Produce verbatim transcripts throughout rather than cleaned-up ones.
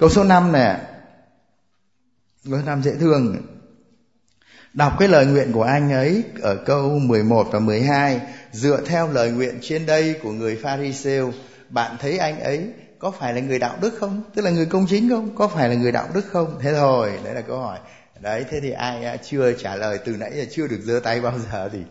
Câu số năm nè. Câu số năm dễ thương. Đọc cái lời nguyện của anh ấy ở câu mười một và mười hai. Dựa theo lời nguyện trên đây của người Pha-ri-sêu, bạn thấy anh ấy có phải là người đạo đức không? Tức là người công chính không? Có phải là người đạo đức không? Thế rồi, đấy là câu hỏi. Đấy, thế thì ai chưa trả lời từ nãy giờ chưa được giơ tay bao giờ thì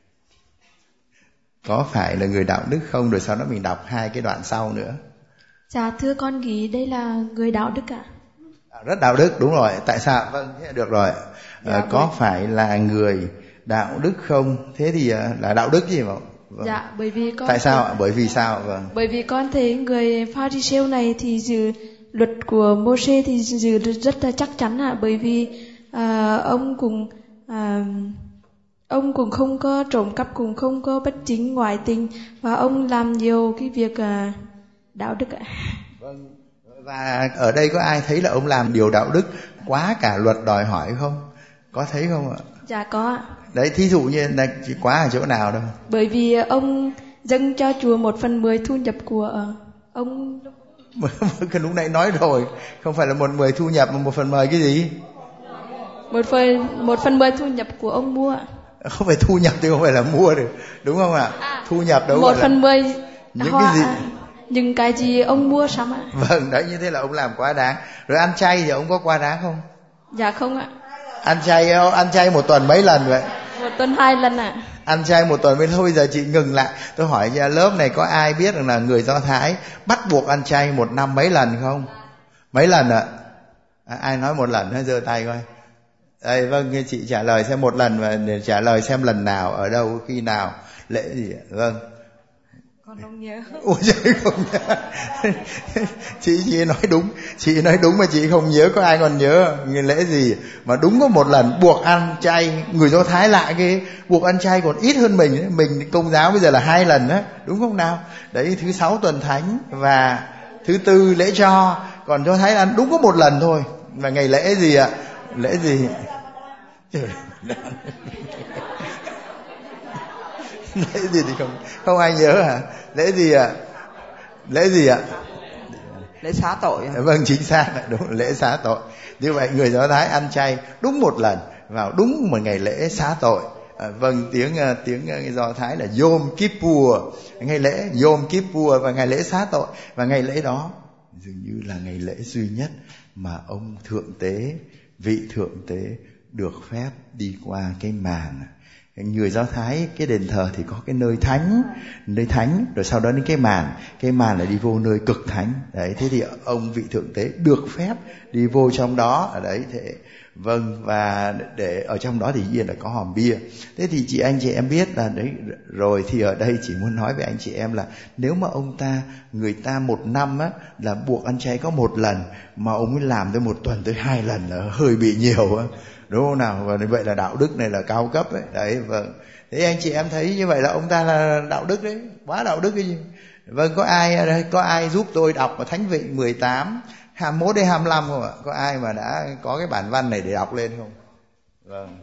có phải là người đạo đức không? Rồi sau đó mình đọc hai cái đoạn sau nữa. Dạ thưa con nghĩ đây là người đạo đức ạ. À, rất đạo đức, đúng rồi. Tại sao? Vâng, được rồi. Dạ, à, có bởi... phải là người đạo đức không? Thế thì là đạo đức gì mà? Vâng. Dạ, bởi vì con tại sao ạ? Bởi vì sao? Vâng. Bởi vì con thấy người Pha-ri-sêu này thì giữ luật của Mô-sê thì giữ rất là chắc chắn ạ. Bởi vì à, ông cũng à, ông cũng không có trộm cắp, cũng không có bất chính ngoại tình, và ông làm nhiều cái việc à, đạo đức ạ. Vâng. Và ở đây có ai thấy là ông làm điều đạo đức quá cả luật đòi hỏi không? Có thấy không ạ? Dạ có ạ. Đấy, thí dụ như là chỉ quá ở chỗ nào đâu? Bởi vì ông dâng cho chùa một phần mười thu nhập của ông. Cái lúc nãy nói rồi, không phải là một mười thu nhập mà một phần mười cái gì? Một phần một phần mười thu nhập của ông mua. Không phải thu nhập thì không phải là mua được, đúng không ạ? À, thu nhập đâu một phần mười những hoa, cái gì? Những cái gì ông mua sắm ạ? Vâng, đấy, như thế là ông làm quá đáng. Rồi ăn chay thì ông có quá đáng không? Dạ không ạ. Ăn chay ăn chay một tuần mấy lần vậy? Một tuần hai lần ạ. Ăn chay một tuần mấy lần? Bây giờ chị ngừng lại. Tôi hỏi nha, lớp này có ai biết rằng là người Do Thái bắt buộc ăn chay một năm mấy lần không? Mấy lần ạ? À, ai nói một lần, hãy giơ tay coi. Đây, vâng, chị trả lời xem một lần, và để trả lời xem lần nào, ở đâu, khi nào, lễ gì. Vâng. Con không nhớ. Ôi trời, không nhớ. Chị chị nói đúng, chị nói đúng mà chị không nhớ. Có ai còn nhớ ngày lễ gì mà đúng có một lần buộc ăn chay? Người Do Thái lạ cái buộc ăn chay còn ít hơn mình. Mình Công giáo bây giờ là hai lần đó, đúng không nào? Đấy, thứ sáu tuần thánh và thứ tư lễ cho. Còn Do Thái ăn đúng có một lần thôi. Và ngày lễ gì ạ? Lễ gì? Lễ gì thì không không ai nhớ hả? Lễ gì ạ? Lễ gì ạ? Lễ xá tội. Vâng, chính xác, đúng, lễ xá tội. Như vậy người Do Thái ăn chay đúng một lần vào đúng một ngày lễ xá tội. À, vâng, tiếng tiếng Do Thái là Yom Kippur, ngày lễ Yom Kippur và ngày lễ xá tội. Và ngày lễ đó dường như là ngày lễ duy nhất mà ông thượng tế, vị thượng tế được phép đi qua cái màn. Người Do Thái cái đền thờ thì có cái nơi thánh, nơi thánh, rồi sau đó đến cái màn, cái màn là đi vô nơi cực thánh. Đấy, thế thì ông vị thượng tế được phép đi vô trong đó. Ở đấy thế. Vâng, và để ở trong đó thì nhiên là có hòm bia. Thế thì chị anh chị em biết là đấy rồi, thì ở đây chỉ muốn nói với anh chị em là nếu mà ông ta, người ta một năm á là buộc ăn chay có một lần, mà ông ấy làm tới một tuần tới hai lần là hơi bị nhiều á, đúng không nào? Và như vậy là đạo đức này là cao cấp ấy. Đấy, vâng. Thế anh chị em thấy như vậy là ông ta là đạo đức đấy, quá đạo đức cái gì. Vâng, có ai có ai giúp tôi đọc ở Thánh Vịnh mười tám hai mươi mốt đến hai mươi lăm không ạ? Có ai mà đã có cái bản văn này để đọc lên không? Vâng.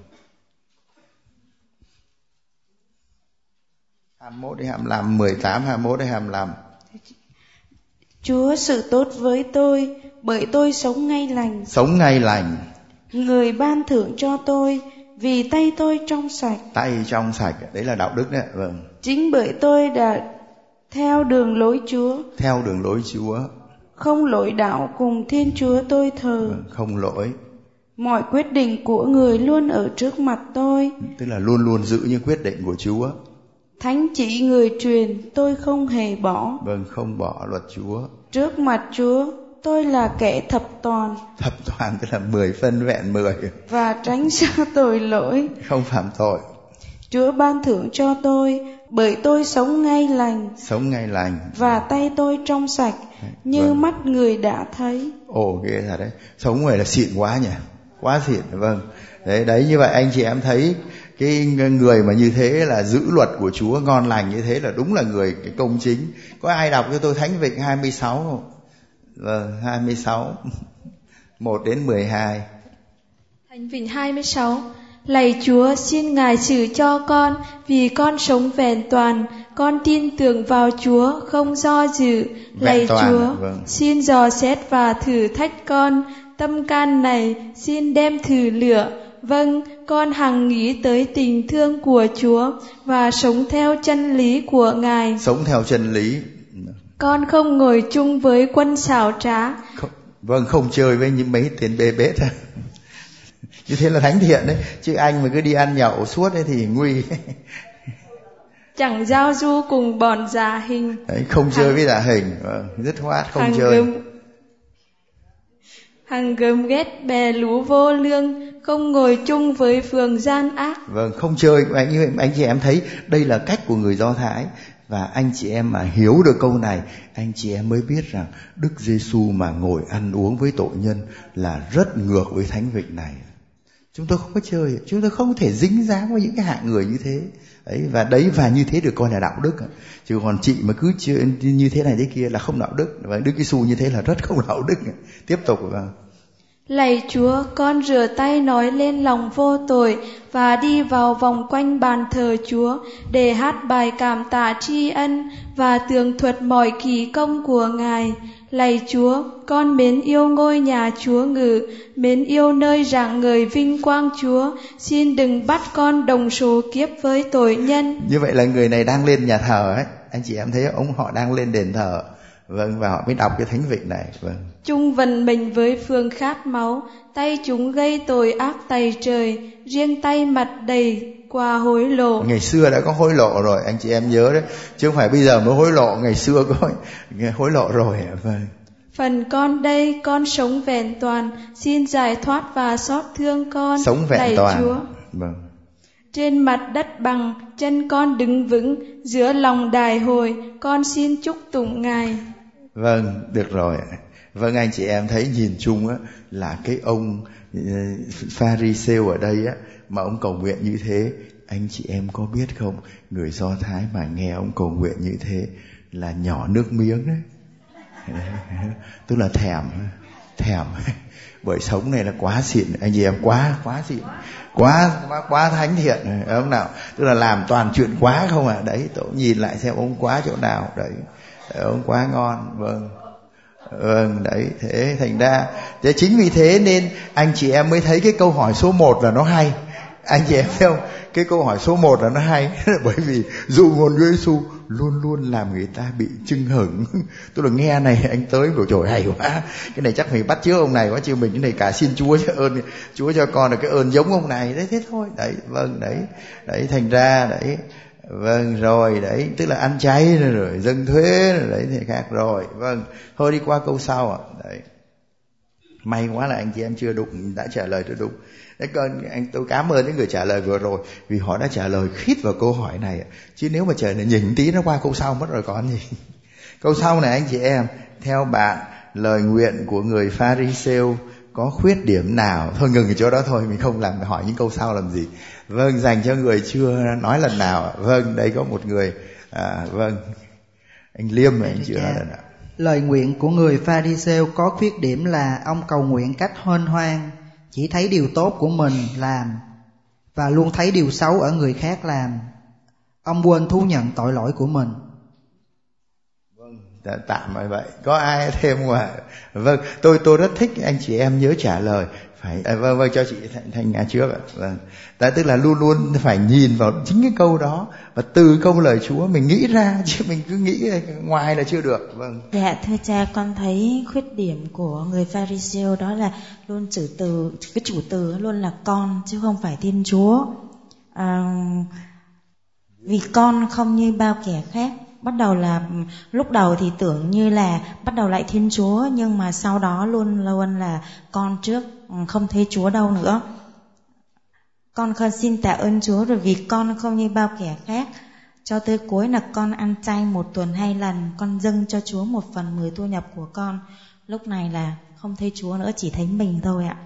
hai mươi mốt đến hai mươi lăm, mười tám, hai mươi mốt đến hai mươi lăm. Chúa sự tốt với tôi, bởi tôi sống ngay lành. Sống ngay lành. Người ban thưởng cho tôi, vì tay tôi trong sạch. Tay trong sạch, đấy là đạo đức đấy. Vâng. Chính bởi tôi đã theo đường lối Chúa. Theo đường lối Chúa. Không lỗi đạo cùng Thiên Chúa tôi thờ. Vâng, không lỗi. Mọi quyết định của người luôn ở trước mặt tôi. Tức là luôn luôn giữ những quyết định của Chúa. Thánh chỉ người truyền, tôi không hề bỏ. Vâng, không bỏ luật Chúa. Trước mặt Chúa, tôi là kẻ thập toàn. Thập toàn tức là mười phân vẹn mười. Và tránh xa tội lỗi. Không phạm tội. Chúa ban thưởng cho tôi, bởi tôi sống ngay lành. Sống ngay lành. Và tay tôi trong sạch, như vâng. mắt người đã thấy. Ồ, ghê thật đấy. Sống người là xịn quá nhỉ. Quá xịn, vâng. Đấy, đấy, như vậy anh chị em thấy cái người mà như thế là giữ luật của Chúa ngon lành như thế là đúng là người cái công chính. Có ai đọc cho tôi Thánh Vịnh hai mươi sáu không? Vâng, hai mươi sáu một đến mười hai. Thánh Vịnh hai mươi sáu. Lạy Chúa, xin Ngài xử cho con, vì con sống vẹn toàn. Con tin tưởng vào Chúa, không do dự. Lạy Chúa, vâng. Xin dò xét và thử thách con. Tâm can này xin đem thử lửa. Vâng, con hằng nghĩ tới tình thương của Chúa và sống theo chân lý của Ngài. Sống theo chân lý. Con không ngồi chung với quân xảo trá. Không, vâng, không chơi với những mấy tên bê bết. Như thế là thánh thiện đấy. Chứ anh mà cứ đi ăn nhậu suốt ấy thì nguy. Chẳng giao du cùng bọn giả hình. Đấy, không chơi hằng, với giả hình, vâng, dứt khoát không chơi. Gớm, hằng gớm ghét bè lũ vô lương, không ngồi chung với phường gian ác. Vâng, không chơi. Anh, anh chị em thấy đây là cách của người Do Thái. Và anh chị em mà hiểu được câu này, anh chị em mới biết rằng Đức Giêsu mà ngồi ăn uống với tội nhân là rất ngược với thánh việc này. Chúng tôi không có chơi, chúng tôi không thể dính dáng với những cái hạng người như thế. Đấy, và đấy và như thế được coi là đạo đức. Chứ còn chị mà cứ chơi như thế này thế kia là không đạo đức. Và Đức Giêsu như thế là rất không đạo đức. Tiếp tục. Lạy Chúa, con rửa tay nói lên lòng vô tội và đi vào vòng quanh bàn thờ Chúa để hát bài cảm tạ tri ân và tường thuật mọi kỳ công của Ngài. Lạy Chúa, con mến yêu ngôi nhà Chúa ngự, mến yêu nơi rạng ngời vinh quang Chúa. Xin đừng bắt con đồng số kiếp với tội nhân. Như vậy là người này đang lên nhà thờ ấy. Anh chị em thấy ông họ đang lên đền thờ. Vâng, và họ mới đọc cái thánh việc này. Vâng. Chung vần mình với phường khát máu, tay chúng gây tội ác tày trời, riêng tay mặt đầy qua hối lộ. Ngày xưa đã có hối lộ rồi, anh chị em nhớ đấy, chứ không phải bây giờ mới hối lộ, ngày xưa có hối lộ rồi. Vâng. Phần con đây, con sống vẹn toàn, xin giải thoát và xót thương con. Sống vẹn Lạy toàn. Chúa. Vâng. Trên mặt đất bằng, chân con đứng vững, giữa lòng đài hồi, con xin chúc tụng Ngài. Vâng, được rồi. Vâng, anh chị em thấy nhìn chung á là cái ông Pha-ri-sêu ở đây á mà ông cầu nguyện như thế, anh chị em có biết không, người Do Thái mà nghe ông cầu nguyện như thế là nhỏ nước miếng đấy. Tức là thèm, thèm. Bởi sống này là quá xịn, anh chị em, quá quá xịn, quá quá quá thánh thiện, ông nào, tức là làm toàn chuyện quá không à. Đấy, tôi nhìn lại xem ông quá chỗ nào đấy. Ông quá ngon. Vâng. Vâng, đấy, thế thành ra thế chính vì thế nên anh chị em mới thấy cái câu hỏi số một là nó hay. Anh chị em thấy không? Cái câu hỏi số một là nó hay. Bởi vì dụ ngôn Chúa Giêsu luôn luôn làm người ta bị chưng hửng. Tôi là nghe này anh tới biểu trời hay quá, cái này chắc phải bắt chước ông này quá, chứ mình cái này cả xin Chúa cho ơn, Chúa cho con là cái ơn giống ông này. Đấy, thế thôi. Đấy, vâng, đấy. Đấy, thành ra đấy. Vâng, rồi đấy, tức là ăn chay rồi, rồi dâng thuế rồi, đấy thì khác rồi. Vâng, thôi đi qua câu sau ạ. Đấy, may quá là anh chị em chưa đụng, đã trả lời được đúng. Đấy, anh tôi cảm ơn những người trả lời vừa rồi vì họ đã trả lời khít vào câu hỏi này. Chứ nếu mà trả lời nhỉnh tí nó qua câu sau mất rồi còn gì. Câu sau này anh chị em, theo bạn lời nguyện của người Pha-ri-sêu có khuyết điểm nào? Thôi ngừng ở chỗ đó thôi, mình không làm hỏi những câu sau làm gì. Vâng, dành cho người chưa nói lần nào. Vâng, đây có một người. À, vâng, anh Liêm mà anh chưa nói lần nào. Lời nguyện của người Pha-ri-sêu có khuyết điểm là ông cầu nguyện cách huênh hoang, chỉ thấy điều tốt của mình làm và luôn thấy điều xấu ở người khác làm. Ông quên thú nhận tội lỗi của mình. Vâng, tạm như vậy. Có ai thêm không ạ? Vâng, tôi tôi rất thích anh chị em nhớ trả lời. Phải, à, vâng, vâng, cho chị Thanh, Thanh Nga trước ạ. Vâng. Đó, tức là luôn luôn phải nhìn vào chính cái câu đó và từ câu lời Chúa mình nghĩ ra, chứ mình cứ nghĩ ngoài là chưa được. Vâng. Dạ thưa cha, con thấy khuyết điểm của người Pha-ri-sêu đó là luôn chủ từ, cái chủ từ luôn là con chứ không phải Thiên Chúa. À, vì con không như bao kẻ khác. Bắt đầu là lúc đầu thì tưởng như là bắt đầu lại Thiên Chúa, nhưng mà sau đó luôn luôn là con trước, không thấy Chúa đâu nữa. Con con xin tạ ơn Chúa rồi vì con không như bao kẻ khác. Cho tới cuối là con ăn chay một tuần hai lần, con dâng cho Chúa một phần mười thu nhập của con. Lúc này là không thấy Chúa nữa, chỉ thấy mình thôi ạ.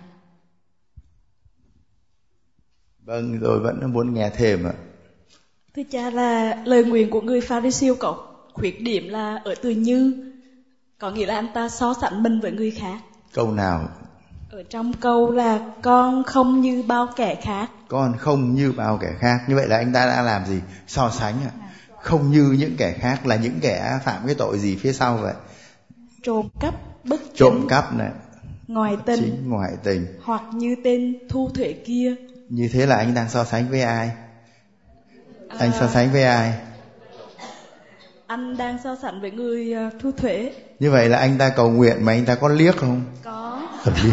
Vâng, tôi vẫn muốn nghe thêm ạ. Thưa cha, là lời nguyện của người Pha-ri-sêu có khuyết điểm là ở từ như, có nghĩa là anh ta so sánh mình với người khác. Câu nào? Ở trong câu là con không như bao kẻ khác. Con không như bao kẻ khác. Như vậy là anh ta đã làm gì? So sánh à? Không như những kẻ khác là những kẻ phạm cái tội gì phía sau vậy? Trộm cắp, bất chính, Trộm cắp này, ngoại tình, chính ngoại tình. hoặc như tên thu thuế kia. Như thế là anh đang so sánh với ai? Anh so sánh với ai? Anh đang so sánh với người uh, thu thuế. Như vậy là anh ta cầu nguyện mà anh ta có liếc không? Có. Thật liếc.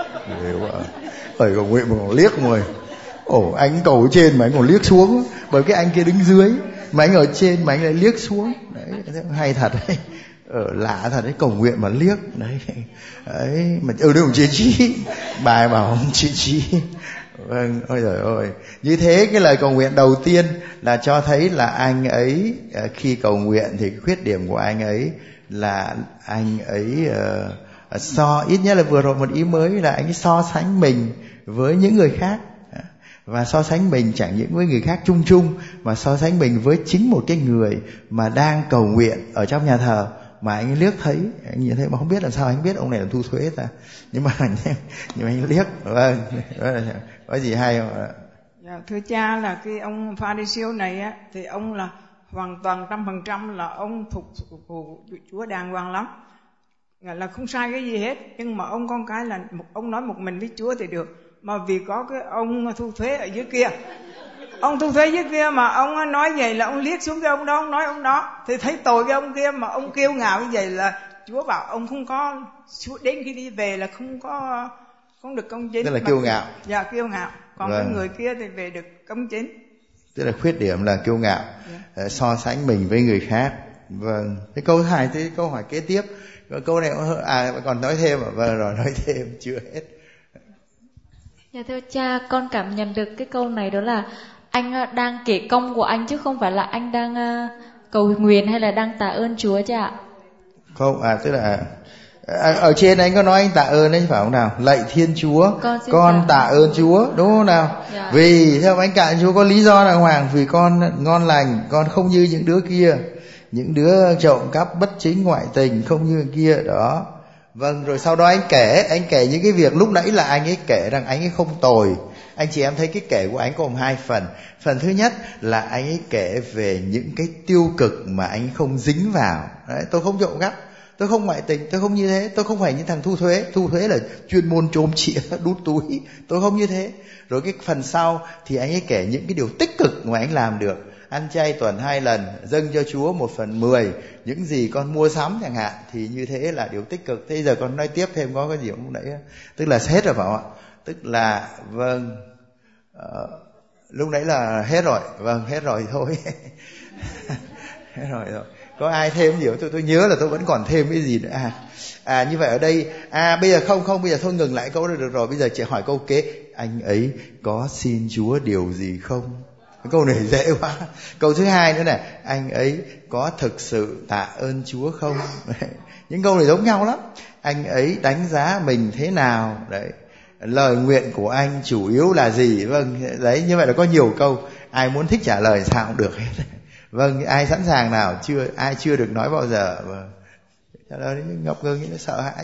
Ở cầu nguyện mà còn liếc rồi. Ồ, anh cầu ở trên mà anh còn liếc xuống. Bởi cái anh kia đứng dưới mà anh ở trên mà anh lại liếc xuống. Đấy, hay thật đấy. Ở lạ thật đấy, cầu nguyện mà liếc. Đấy, đấy. Mà ở đây ông chị Trí. Bài bảo ông chị Trí. Vâng, ôi trời ơi. Như thế cái lời cầu nguyện đầu tiên là cho thấy là anh ấy khi cầu nguyện thì khuyết điểm của anh ấy là anh ấy uh, so, ít nhất là vừa rồi một ý mới là anh ấy so sánh mình với những người khác. Và so sánh mình chẳng những với người khác chung chung, mà so sánh mình với chính một cái người mà đang cầu nguyện ở trong nhà thờ mà anh ấy liếc thấy. Anh nhìn thấy mà không biết làm sao anh biết ông này là thu thuế ta. Nhưng mà, nhưng mà anh liếc. Vâng, có gì hay không ạ? Dạ, thưa cha, là cái ông Pha-ri-siêu này á, thì ông là hoàn toàn trăm phần trăm là ông phục vụ Chúa đàng hoàng lắm, là không sai cái gì hết. Nhưng mà ông con cái là một, ông nói một mình với Chúa thì được, mà vì có cái ông thu thuế ở dưới kia, ông thu thuế dưới kia mà ông nói vậy là ông liếc xuống cái ông đó, ông nói ông đó thì thấy tội cái ông kia, mà ông kiêu ngạo như vậy là Chúa bảo ông không có, đến khi đi về là không có không được công chính. Tức là kiêu ngạo. Dạ, kiêu ngạo. Còn vâng. Cái người kia thì về được công chính. Tức là khuyết điểm là kiêu ngạo, yeah. So sánh mình với người khác. Vâng. Cái câu hai, cái câu hỏi kế tiếp, câu này à còn nói thêm à? Vâng, rồi nói thêm chưa hết. Dạ thưa cha, con cảm nhận được cái câu này đó là anh đang kể công của anh chứ không phải là anh đang cầu nguyện hay là đang tạ ơn Chúa cha ạ. Không, à tức là à, ở trên anh có nói anh tạ ơn đấy phải không nào? Lạy Thiên Chúa, con, con tạ ơn Chúa, đúng không nào? Dạ. Vì theo anh tạ ơn Chúa có lý do đàng hoàng, vì con ngon lành, con không như những đứa kia, những đứa trộm cắp bất chính ngoại tình, không như người kia đó. Vâng, rồi sau đó anh kể, anh kể những cái việc lúc nãy là anh ấy kể rằng anh ấy không tồi. Anh chị em thấy cái kể của anh có hai phần. Phần thứ nhất là anh ấy kể về những cái tiêu cực mà anh ấy không dính vào. Đấy, tôi không trộm cắp, tôi không ngoại tình, tôi không như thế, tôi không phải như thằng thu thuế. Thu thuế là chuyên môn trộm chĩa, đút túi, tôi không như thế. Rồi cái phần sau thì anh ấy kể những cái điều tích cực mà anh làm được. Ăn chay tuần hai lần, dâng cho Chúa một phần mười, những gì con mua sắm chẳng hạn, thì như thế là điều tích cực. Thế giờ con nói tiếp thêm có cái gì không nãy? Tức là hết rồi phải không ạ? Tức là vâng, uh, lúc nãy là hết rồi, vâng hết rồi thôi. Hết rồi rồi. Có ai thêm gì không? Tôi tôi nhớ là tôi vẫn còn thêm cái gì nữa à? À như vậy ở đây à bây giờ không không bây giờ thôi ngừng lại câu đó được rồi. Bây giờ chị hỏi câu kế, anh ấy có xin Chúa điều gì không? Câu này dễ quá. Câu thứ hai nữa này, anh ấy có thực sự tạ ơn Chúa không? Những câu này giống nhau lắm. Anh ấy đánh giá mình thế nào? Đấy. Lời nguyện của anh chủ yếu là gì? Vâng, đấy, như vậy là có nhiều câu. Ai muốn thích trả lời sao cũng được hết. Vâng, ai sẵn sàng nào? Chưa, ai chưa được nói bao giờ? Vâng. Trả lời ngập ngừng như nó sợ hãi.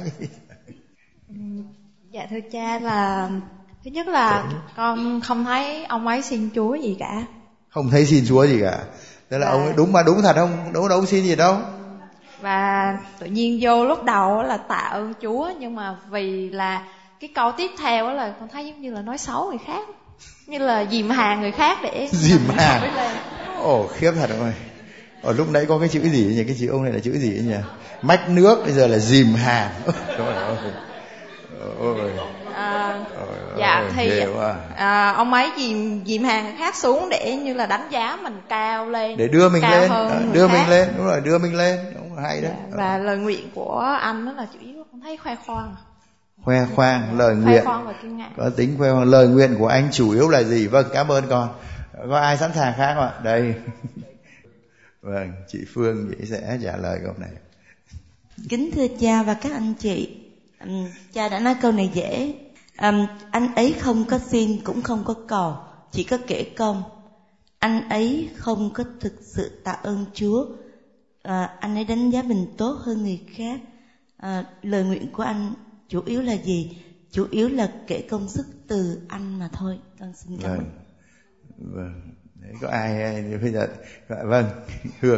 Dạ thưa cha, là thứ nhất là Đấy. con không thấy ông ấy xin Chúa gì cả. Không thấy xin Chúa gì cả. Thế là và... ông ấy đúng mà đúng thật không? Đúng đâu, ông xin gì đâu. Và tự nhiên vô lúc đầu là tạ ơn Chúa, nhưng mà vì là cái câu tiếp theo là con thấy giống như là nói xấu người khác, như là dìm hàng người khác để dìm hàng. Ồ khiếp thật rồi. Ở lúc nãy có cái chữ gì nhỉ? Cái chữ ông này là chữ gì nhỉ? Mách nước, bây giờ là dìm hàng. Trời ơi. Ôi. À, dạ thì à, ông ấy dìm dìm hàng người khác xuống để như là đánh giá mình cao lên, để đưa mình cao lên, hơn đưa khác. Mình lên, đúng rồi, đưa mình lên, đúng rồi, hay đấy. Dạ, và lời nguyện của anh đó là chủ yếu con thấy khoe khoang. Khoe khoang, lời khoe nguyện. Khoang và kiêu ngạo. Có tính khoe khoang. Lời nguyện của anh chủ yếu là gì? Vâng, cảm ơn con. Có ai sẵn sàng khác không ạ? Đây. Vâng, chị Phương chị sẽ trả lời câu này. Kính thưa cha và các anh chị, um, cha đã nói câu này dễ. Um, anh ấy không có xin cũng không có cầu, chỉ có kể công. Anh ấy không có thực sự tạ ơn Chúa. Uh, anh ấy đánh giá mình tốt hơn người khác. Uh, lời nguyện của anh chủ yếu là gì? chủ yếu là kể công sức từ anh mà thôi. Con xin cảm ơn. Vâng, vâng. Đấy, có ai bây giờ vâng Hương.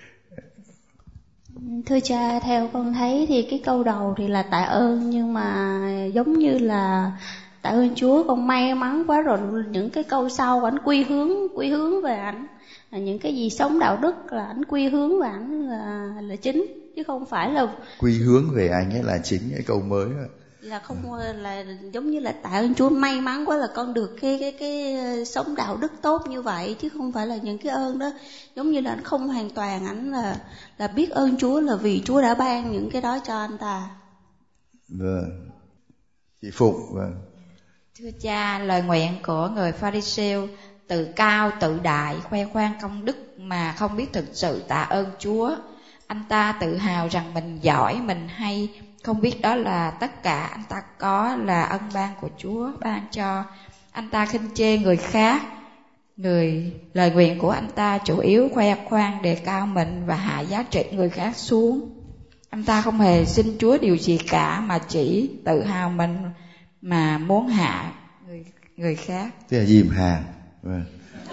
Thưa cha, theo con thấy thì cái câu đầu thì là tạ ơn, nhưng mà giống như là tạ ơn Chúa, con may mắn quá rồi. Những cái câu sau ảnh quy hướng quy hướng về ảnh, những cái gì sống đạo đức là ảnh quy hướng về ảnh là là chính, chứ không phải là quy hướng về anh ấy là chính. Cái câu mới đó. Là không là giống như là tạ ơn Chúa, may mắn quá là con được cái cái cái sống đạo đức tốt như vậy, chứ không phải là những cái ơn đó. Giống như là anh không hoàn toàn, ảnh là là biết ơn Chúa là vì Chúa đã ban những cái đó cho anh ta. Vâng. Chị Phụng. Vâng. Thưa cha, lời nguyện của người Pha-ri-sêu tự cao tự đại, khoe khoang công đức mà không biết thực sự tạ ơn Chúa. Anh ta tự hào rằng mình giỏi, mình hay, không biết đó là tất cả anh ta có là ân ban của Chúa ban cho. Anh ta khinh chê người khác. Người lời nguyện của anh ta chủ yếu khoe khoang đề cao mình và hạ giá trị người khác xuống. Anh ta không hề xin Chúa điều gì cả, mà chỉ tự hào mình mà muốn hạ người người khác. Tức là dìm hàng. Vâng.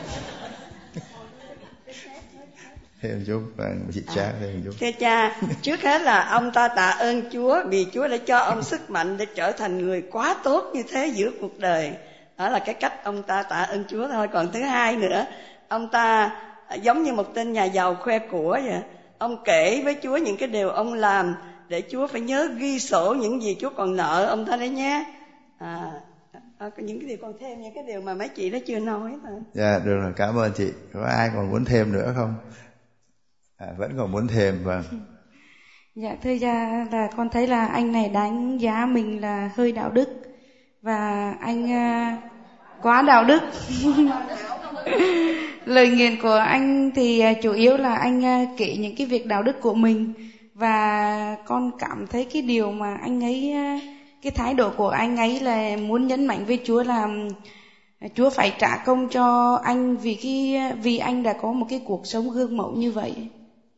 Thêm chút, vâng, chị cha thêm chút. Thưa cha, trước hết là ông ta tạ ơn Chúa vì Chúa đã cho ông sức mạnh để trở thành người quá tốt như thế giữa cuộc đời. Đó là cái cách ông ta tạ ơn Chúa thôi. Còn thứ hai nữa, ông ta giống như một tên nhà giàu khoe của vậy. Ông kể với Chúa những cái điều ông làm để Chúa phải nhớ ghi sổ những gì Chúa còn nợ ông ta đấy nhé. À, à, những cái điều còn thêm, những cái điều mà mấy chị đã chưa nói thôi. Dạ, được rồi, cảm ơn chị. Có ai còn muốn thêm nữa không? À, vẫn còn muốn thêm. Vâng. Dạ thưa cha, là con thấy là anh này đánh giá mình là hơi đạo đức, và anh uh, quá đạo đức. Lời nguyện của anh thì uh, chủ yếu là anh uh, kể những cái việc đạo đức của mình, và con cảm thấy cái điều mà anh ấy uh, cái thái độ của anh ấy là muốn nhấn mạnh với Chúa là uh, Chúa phải trả công cho anh vì cái vì anh đã có một cái cuộc sống gương mẫu như vậy.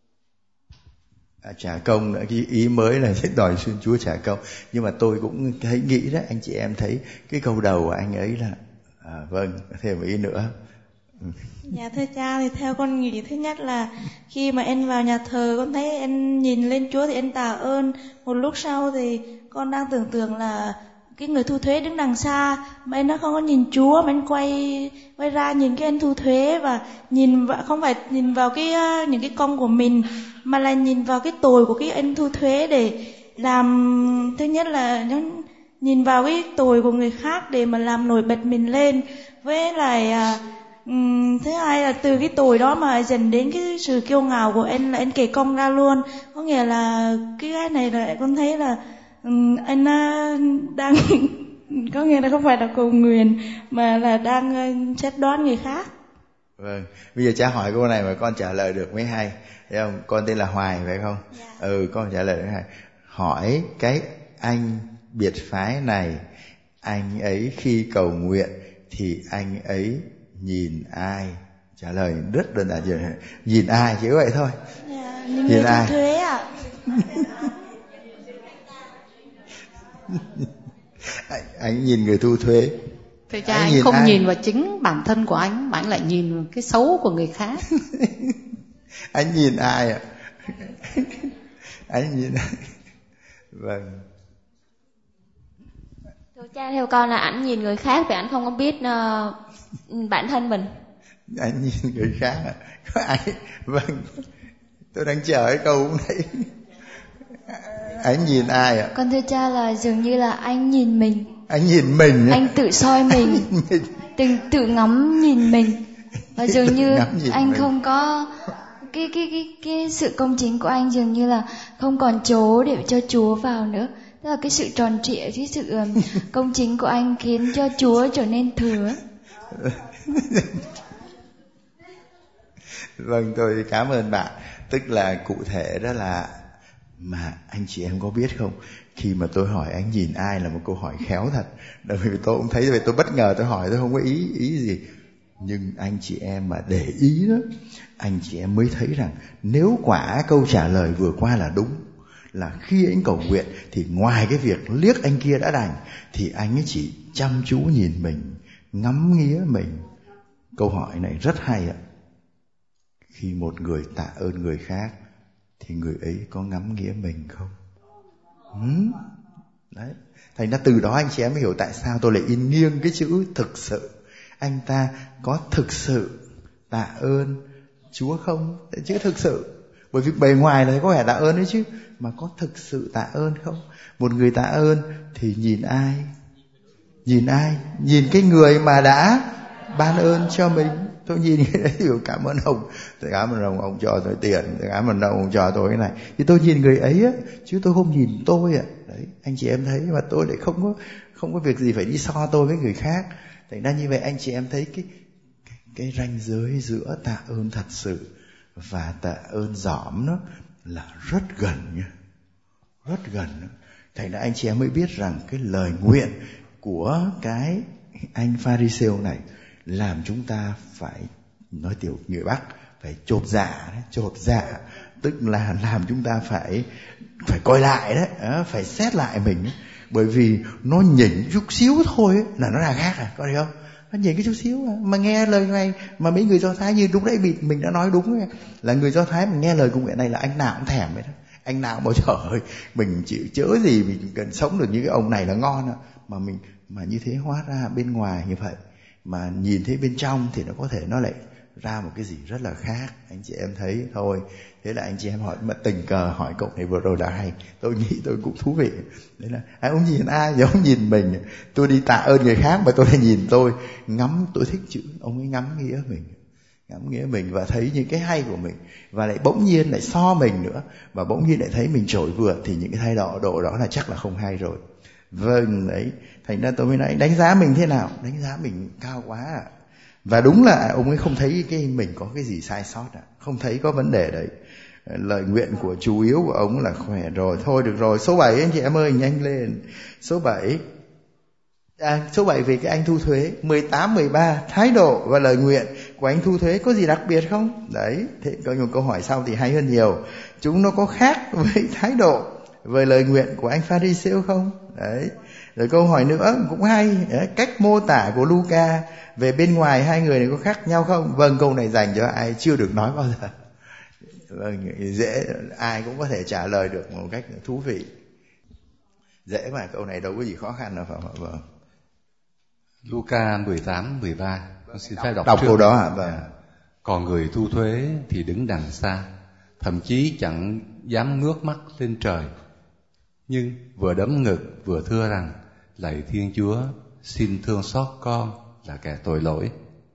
À, trả công nữa, cái ý mới là sẽ đòi xin Chúa trả công. Nhưng mà tôi cũng thấy nghĩ đó, anh chị em thấy cái câu đầu của anh ấy là à, vâng, thêm một ý nữa. Dạ thưa cha, thì theo con nghĩ thứ nhất là khi mà em vào nhà thờ, con thấy em nhìn lên Chúa thì em tạ ơn. Một lúc sau thì con đang tưởng tượng là cái người thu thuế đứng đằng xa, mà em nó không có nhìn Chúa, mà em quay quay ra nhìn cái anh thu thuế, và nhìn vào, không phải nhìn vào cái những cái công của mình, mà là nhìn vào cái tội của cái anh thu thuế để làm, thứ nhất là nó nhìn vào cái tội của người khác để mà làm nổi bật mình lên, với lại um, thứ hai là từ cái tội đó mà dần đến cái sự kiêu ngạo của anh là anh kể công ra luôn. Có nghĩa là cái cái này là con thấy là um, anh uh, đang có nghĩa là không phải là cầu nguyện mà là đang uh, xét đoán người khác. Vâng, bây giờ cha hỏi câu này mà con trả lời được mới hay. Thấy không? Con tên là Hoài phải không? Dạ. Ừ, con trả lời được hay. Hỏi cái anh biệt phái này, anh ấy khi cầu nguyện thì anh ấy nhìn ai? Trả lời rất đơn giản, nhìn ai chỉ vậy thôi. Dạ, nhìn người thu thuế ạ. anh, anh nhìn người thu thuế. Thưa cha, anh, anh không ai? Nhìn vào chính bản thân của anh, mà anh lại nhìn vào cái xấu của người khác. Anh nhìn ai ạ? Anh nhìn ai? Vâng. Thưa cha, theo con là ảnh nhìn người khác vì ảnh không có biết uh, bản thân mình. Anh nhìn người khác à? Có ai? Vâng. Tôi đang chờ cái câu cũng thấy. Anh nhìn ai ạ? Con thưa cha là dường như là anh nhìn mình. Anh nhìn mình á? Anh tự soi mình, mình. Tự, tự ngắm nhìn mình. Và dường như anh mình. Không có cái, cái, cái, cái sự công chính của anh dường như là không còn chỗ để cho Chúa vào nữa. Tức là cái sự tròn trịa, cái sự um, công chính của anh khiến cho Chúa trở nên thừa. Vâng, tôi cảm ơn bạn. Tức là cụ thể đó là, mà anh chị em có biết không, khi mà tôi hỏi anh nhìn ai là một câu hỏi khéo thật. Bởi vì tôi cũng thấy vậy, tôi bất ngờ tôi hỏi, tôi không có ý ý gì. Nhưng anh chị em mà để ý đó, anh chị em mới thấy rằng nếu quả câu trả lời vừa qua là đúng, là khi anh cầu nguyện thì ngoài cái việc liếc anh kia đã đành, thì anh ấy chỉ chăm chú nhìn mình, ngắm nghía mình. Câu hỏi này rất hay ạ. Khi một người tạ ơn người khác thì người ấy có ngắm nghía mình không? Hmm? Đấy. Thành ra từ đó anh chị em mới hiểu tại sao tôi lại in nghiêng cái chữ thực sự. Anh ta có thực sự tạ ơn Chúa không? Chữ thực sự. Bởi vì bề ngoài là có vẻ tạ ơn đấy chứ, mà có thực sự tạ ơn không? Một người tạ ơn thì nhìn ai? Nhìn ai? Nhìn cái người mà đã ban ơn cho mình. Tôi nhìn cái đấy, cảm ơn ông, tôi cảm ơn ông, ông cho tôi tiền, tôi cảm ơn ông, ông cho tôi cái này. Thì tôi nhìn người ấy á, chứ tôi không nhìn tôi ạ. Đấy, anh chị em thấy, mà tôi lại không có không có việc gì phải đi so tôi với người khác. Thành ra như vậy anh chị em thấy cái cái, cái ranh giới giữa tạ ơn thật sự và tạ ơn dỏm nó là rất gần nha, rất gần. Thành ra anh chị em mới biết rằng cái lời nguyện của cái anh Pharisêu này làm chúng ta phải, nói tiểu người Bắc, phải chột dạ, chột dạ, tức là làm chúng ta phải phải coi lại đấy, phải xét lại mình, bởi vì nó nhỉnh chút xíu thôi ấy, là nó là khác à, có thấy không? Nó nhỉnh cái chút xíu à. Mà nghe lời này mà mấy người Do Thái như lúc đấy mình đã nói đúng ấy, là người Do Thái mình nghe lời công nguyện này là anh nào cũng thèm vậy đó. Anh nào bảo trời ơi, mình chịu chớ gì mình cần sống được như cái ông này là ngon à. Mà mình mà như thế hóa ra bên ngoài như vậy, mà nhìn thấy bên trong thì nó có thể nó lại ra một cái gì rất là khác. Anh chị em thấy thôi. Thế là anh chị em hỏi, mà tình cờ hỏi cậu này vừa rồi đã hay, tôi nghĩ tôi cũng thú vị. Đấy là anh không nhìn ai, giống nhìn mình. Tôi đi tạ ơn người khác mà tôi lại nhìn tôi, ngắm, tôi thích chữ ông ấy ngắm nghĩa mình, ngắm nghĩa mình và thấy những cái hay của mình, và lại bỗng nhiên lại so mình nữa, và bỗng nhiên lại thấy mình trội vượt, thì những cái thay độ độ đó là chắc là không hay rồi. Vâng, đấy, thành ra tôi mới nói đánh giá mình thế nào, đánh giá mình cao quá à. Và đúng là ông ấy không thấy cái mình có cái gì sai sót à, không thấy có vấn đề đấy. Lời nguyện của chủ yếu của ông là khỏe rồi, thôi được rồi. Số bảy anh chị em ơi, nhanh lên. Số bảy à, số bảy về cái anh thu thuế. Mười tám, mười ba, thái độ và lời nguyện của anh thu thuế có gì đặc biệt không? Đấy, thế có một câu hỏi sau thì hay hơn nhiều. Chúng nó có khác với thái độ, với lời nguyện của anh Pharisêu không? Đấy. Rồi câu hỏi nữa cũng hay, cách mô tả của Luca về bên ngoài hai người này có khác nhau không? Vâng, câu này dành cho ai chưa được nói bao giờ. Vâng, dễ, ai cũng có thể trả lời được một cách thú vị. Dễ mà, câu này đâu có gì khó khăn đâu phải không? Vâng. Luca mười tám, mười ba. Con xin phép đọc, đọc trước. Câu đó hả? Vâng. Còn người thu thuế thì đứng đằng xa, thậm chí chẳng dám ngước mắt lên trời, nhưng vừa đấm ngực vừa thưa rằng: lạy Thiên Chúa, xin thương xót con là kẻ tội lỗi.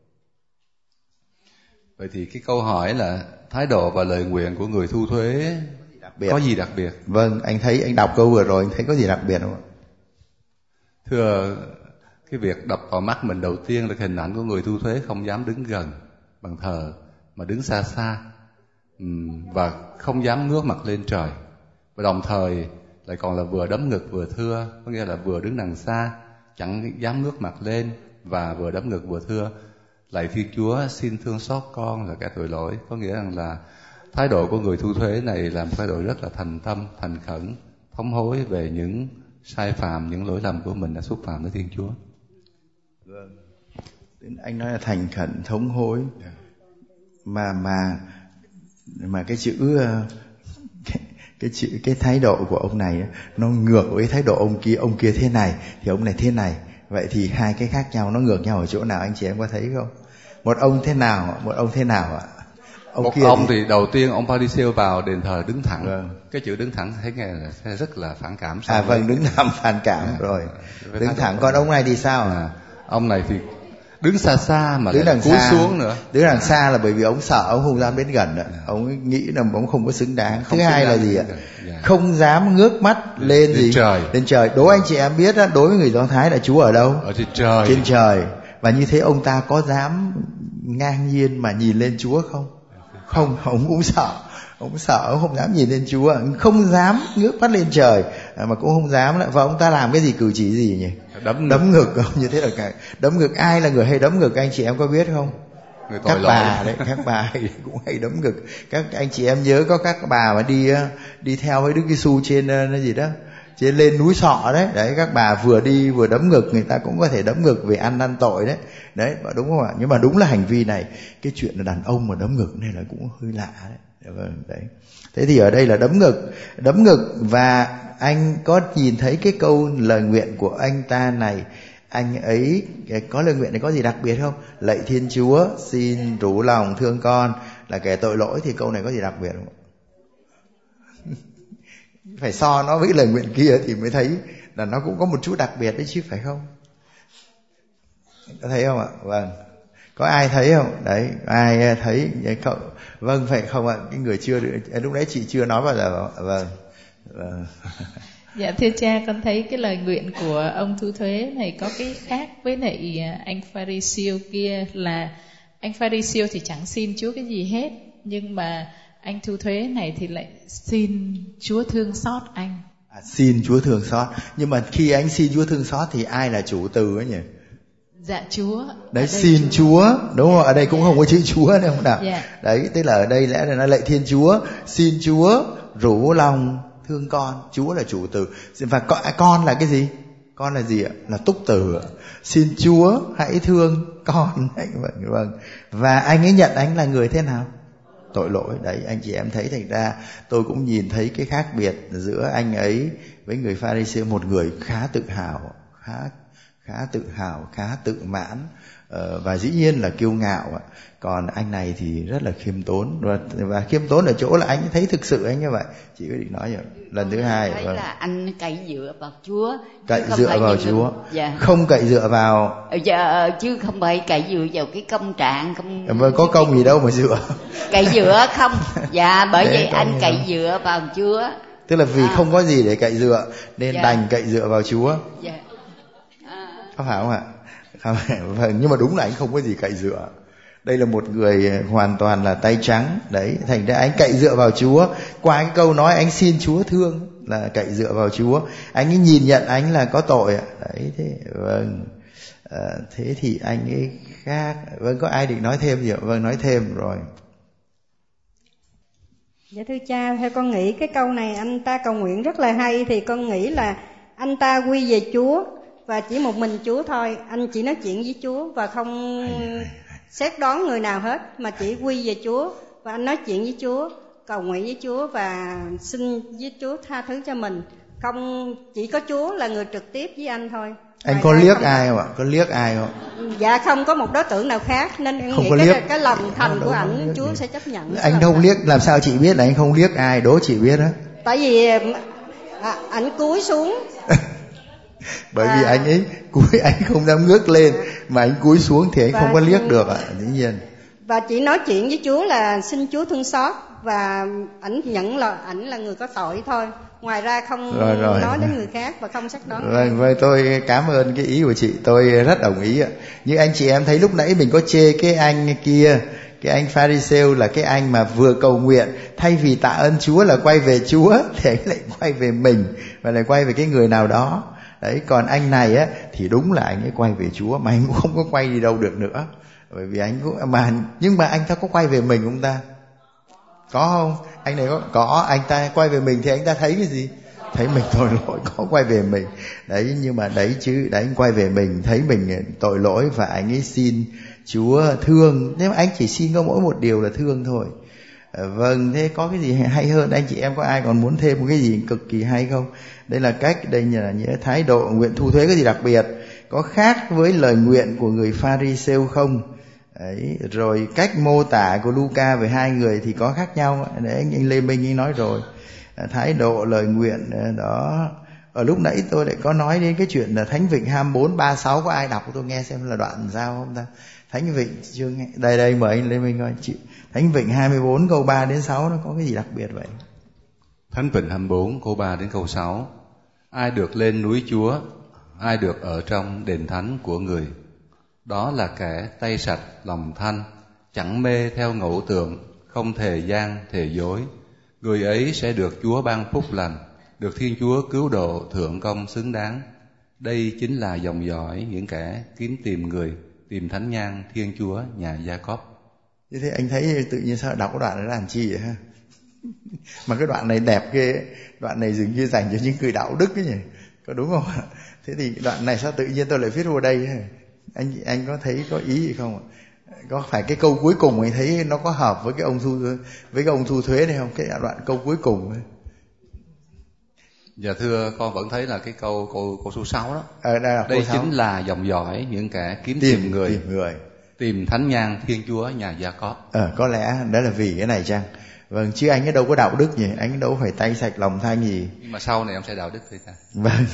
Vậy thì cái câu hỏi là thái độ và lời nguyện của người thu thuế đặc biệt. Có gì đặc biệt? Vâng, anh thấy anh đọc câu vừa rồi, anh thấy có gì đặc biệt không ạ? Thưa, cái việc đập vào mắt mình đầu tiên là hình ảnh của người thu thuế không dám đứng gần bàn thờ, mà đứng xa xa, và không dám ngước mặt lên trời. Và đồng thời lại còn là vừa đấm ngực vừa thưa, có nghĩa là vừa đứng đằng xa, chẳng dám ngước mặt lên, và vừa đấm ngực vừa thưa: lạy Thiên Chúa, xin thương xót con là kẻ tội lỗi. Có nghĩa rằng là thái độ của người thu thuế này là một thái độ rất là thành tâm, thành khẩn, thống hối về những sai phạm, những lỗi lầm của mình đã xúc phạm tới Thiên Chúa. Vâng. Anh nói là thành khẩn, thống hối, mà mà mà cái chữ cái, cái chữ cái thái độ của ông này nó ngược với thái độ ông kia. Ông kia thế này thì ông này thế này. Vậy thì hai cái khác nhau, nó ngược nhau ở chỗ nào anh chị em có thấy không? Một ông thế nào, một ông thế nào ạ? Ông một kia ông thì... thì đầu tiên ông Pharisêu vào đền thờ đứng thẳng. Vâng. Cái chữ đứng thẳng thấy nghe là rất là phản cảm. À vâng, đứng thẳng phản cảm à, rồi. Đứng thẳng. Còn ông này thì sao? À, ông này thì đứng xa xa mà đứng lại cúi xa, xuống nữa. Đứng đằng xa là bởi vì ông sợ, ông không dám đến gần nữa. Ông nghĩ là ông không có xứng đáng. Không Thứ hai là gì ạ? Yeah. Không dám ngước mắt lên, lên gì? Trời. Lên trời. Đố anh chị em biết đó, đối với người Do Thái là Chúa ở đâu? Ở trên trời. Trên trời. Và như thế ông ta có dám ngang nhiên mà nhìn lên Chúa không? Không, ông cũng sợ. Ông sợ, ông không dám nhìn lên Chúa, không dám ngước mắt lên trời, mà cũng không dám. Và ông ta làm cái gì, cử chỉ gì nhỉ? Đấm, đấm ngực. Như thế là cả đấm ngực. Ai là người hay đấm ngực anh chị em có biết không? người tội các lỗi. bà đấy, các bà hay, cũng hay đấm ngực. Các anh chị em nhớ có các bà mà đi đi theo với Đức Giêsu trên cái gì đó, trên lên núi Sọ đấy, đấy các bà vừa đi vừa đấm ngực, người ta cũng có thể đấm ngực về ăn năn tội đấy, đấy đúng không ạ? Nhưng mà đúng là hành vi này, cái chuyện là đàn ông mà đấm ngực này là cũng hơi lạ đấy. Vâng, đấy. Thế thì ở đây là đấm ngực, đấm ngực và anh có nhìn thấy cái câu lời nguyện của anh ta này, anh ấy có lời nguyện này có gì đặc biệt không? Lạy Thiên Chúa, xin rủ lòng thương con là kẻ tội lỗi, thì câu này có gì đặc biệt không? Phải so nó với lời nguyện kia thì mới thấy là nó cũng có một chút đặc biệt đấy chứ, phải không? Có thấy không ạ? Vâng. Có ai thấy không? Đấy, ai thấy cậu? Vâng, phải không ạ? Cái người chưa được, lúc đấy chị chưa nói bao giờ. Vâng. Vâng. Dạ thưa cha, con thấy cái lời nguyện của ông thu thuế này có cái khác với lại anh Pharisêu kia, là anh Pharisêu thì chẳng xin Chúa cái gì hết, nhưng mà anh thu thuế này thì lại xin Chúa thương xót anh. À, xin Chúa thương xót. Nhưng mà khi anh xin Chúa thương xót thì ai là chủ từ ấy nhỉ? Dạ Chúa. Đấy, xin Chúa. Chúa đúng không? Ở đây cũng không có chữ Chúa đâu không nào? Dạ. Đấy, tức là ở đây lẽ là nó lạy Thiên Chúa, xin Chúa rủ lòng thương con. Chúa là chủ từ. Và con, con là cái gì? Con là gì ạ? Là túc từ. Xin Chúa hãy thương con. Vâng, vâng. Và anh ấy nhận anh là người thế nào? Tội lỗi. Đấy, anh chị em thấy, thành ra tôi cũng nhìn thấy cái khác biệt giữa anh ấy với người Pharisêu. Một người khá tự hào, khá khá tự hào, khá tự mãn, ờ, và dĩ nhiên là kiêu ngạo. Còn anh này thì rất là khiêm tốn, và, và khiêm tốn ở chỗ là anh thấy thực sự anh như vậy. Chị có định nói rồi. Lần thứ hai thấy vâng. là anh cậy dựa vào Chúa, cậy dựa vào Chúa, người... dạ. không cậy dựa vào dạ, chứ không phải cậy dựa vào cái công trạng công... Vâng, có công gì đâu mà dựa. Cậy dựa không, dạ bởi vì anh cậy đâu. dựa vào Chúa, tức là vì à. không có gì để cậy dựa nên dạ. đành cậy dựa vào Chúa. Dạ. À. Có phải không ạ? Không, vâng, nhưng mà đúng là anh không có gì cậy dựa. Đây là một người hoàn toàn là tay trắng. Đấy, thành ra anh cậy dựa vào Chúa. Qua cái câu nói anh xin Chúa thương là cậy dựa vào Chúa. Anh ấy nhìn nhận anh là có tội ạ. Đấy, thế vâng. À, thế thì anh ấy khác. Vâng, có ai định nói thêm gì ạ? Vâng, nói thêm rồi. Dạ thưa cha, theo con nghĩ cái câu này anh ta cầu nguyện rất là hay. Thì con nghĩ là anh ta quy về Chúa, và chỉ một mình Chúa thôi. Anh chỉ nói chuyện với Chúa và không xét đoán người nào hết, mà chỉ quy về Chúa. Và anh nói chuyện với Chúa, cầu nguyện với Chúa và xin với Chúa tha thứ cho mình. Không, chỉ có Chúa là người trực tiếp với anh thôi. Anh có liếc ai không ạ? Có liếc ai không? Dạ không có một đối tượng nào khác, nên em không nghĩ có cái, liếc. cái lòng thành của ảnh Chúa sẽ chấp nhận. Anh không liếc, làm sao chị biết là anh không liếc ai? Đố chị biết á. Tại vì à, ảnh cúi xuống. Bởi à, vì anh ấy cúi, anh không dám ngước lên, mà anh cúi xuống thì anh không có liếc được ạ, dĩ nhiên. Và chỉ nói chuyện với Chúa là xin Chúa thương xót, và ảnh nhận là ảnh là người có tội thôi. Ngoài ra không rồi, rồi. nói đến người khác và không xét đoán. Vâng, vâng, tôi cảm ơn cái ý của chị, tôi rất đồng ý ạ. Như anh chị em thấy lúc nãy mình có chê cái anh kia, cái anh Pharisêu là cái anh mà vừa cầu nguyện, thay vì tạ ơn Chúa là quay về Chúa thì anh lại quay về mình và lại quay về cái người nào đó. Đấy, còn anh này á thì đúng là anh ấy quay về Chúa, mà anh cũng không có quay đi đâu được nữa. Bởi vì anh cũng mà nhưng mà anh ta có quay về mình không ta? Có không? Anh này có có anh ta quay về mình thì anh ta thấy cái gì? Thấy mình tội lỗi, có quay về mình. Đấy, nhưng mà đấy chứ, đấy anh quay về mình, thấy mình tội lỗi và anh ấy xin Chúa thương. Nếu anh chỉ xin có mỗi một điều là thương thôi. À, vâng, thế có cái gì hay hơn? Anh chị em có ai còn muốn thêm một cái gì cực kỳ hay không? Đây là cách, đây là những thái độ nguyện thu thuế, cái gì đặc biệt? Có khác với lời nguyện của người Pharisêu không? Đấy, rồi cách mô tả của Luca về hai người thì có khác nhau. Để anh, anh Lê Minh anh nói rồi. À, thái độ lời nguyện đó. Ở lúc nãy tôi lại có nói đến cái chuyện là Thánh Vịnh hai mươi bốn ba mươi sáu, có ai đọc tôi nghe xem là đoạn sao không ta? Thánh Vịnh chương đây đây mời anh Lê Minh coi. Chị Thánh Vịnh hai mươi bốn câu ba đến sáu nó có cái gì đặc biệt vậy? Thánh Vịnh hai mươi bốn câu ba đến câu sáu. Ai được lên núi Chúa, ai được ở trong đền thánh của người, đó là kẻ tay sạch lòng thanh, chẳng mê theo ngẫu tượng, không thề gian thề dối. Người ấy sẽ được Chúa ban phúc lành, được Thiên Chúa cứu độ thượng công xứng đáng. Đây chính là dòng dõi những kẻ kiếm tìm người, tìm thánh nhang Thiên Chúa nhà Gia-cốp. Như thế anh thấy tự nhiên sao đọc cái đoạn này làm chi vậy ha? Mà cái đoạn này đẹp ghê, đoạn này dường như dành cho những người đạo đức ấy nhỉ, có đúng không ạ? Thế thì đoạn này sao tự nhiên tôi lại viết vào đây? Anh anh có thấy có ý gì không ạ? Có phải cái câu cuối cùng anh thấy nó có hợp với cái ông thu với cái ông thu thuế này không? Cái đoạn câu cuối cùng ấy. Dạ thưa, con vẫn thấy là cái câu câu câu số sáu đó. Ờ, đây là đây câu sáu. Chính là dòng dõi những kẻ kiếm tìm, tìm người, tìm người, tìm thánh nhang Thiên Chúa nhà Gia Cóp. Ờ, có lẽ đó là vì cái này chăng? Vâng, chứ anh ấy đâu có đạo đức nhỉ, anh ấy đâu phải tay sạch lòng thanh gì. Nhưng mà sau này ông sẽ đạo đức thì sao? Vâng.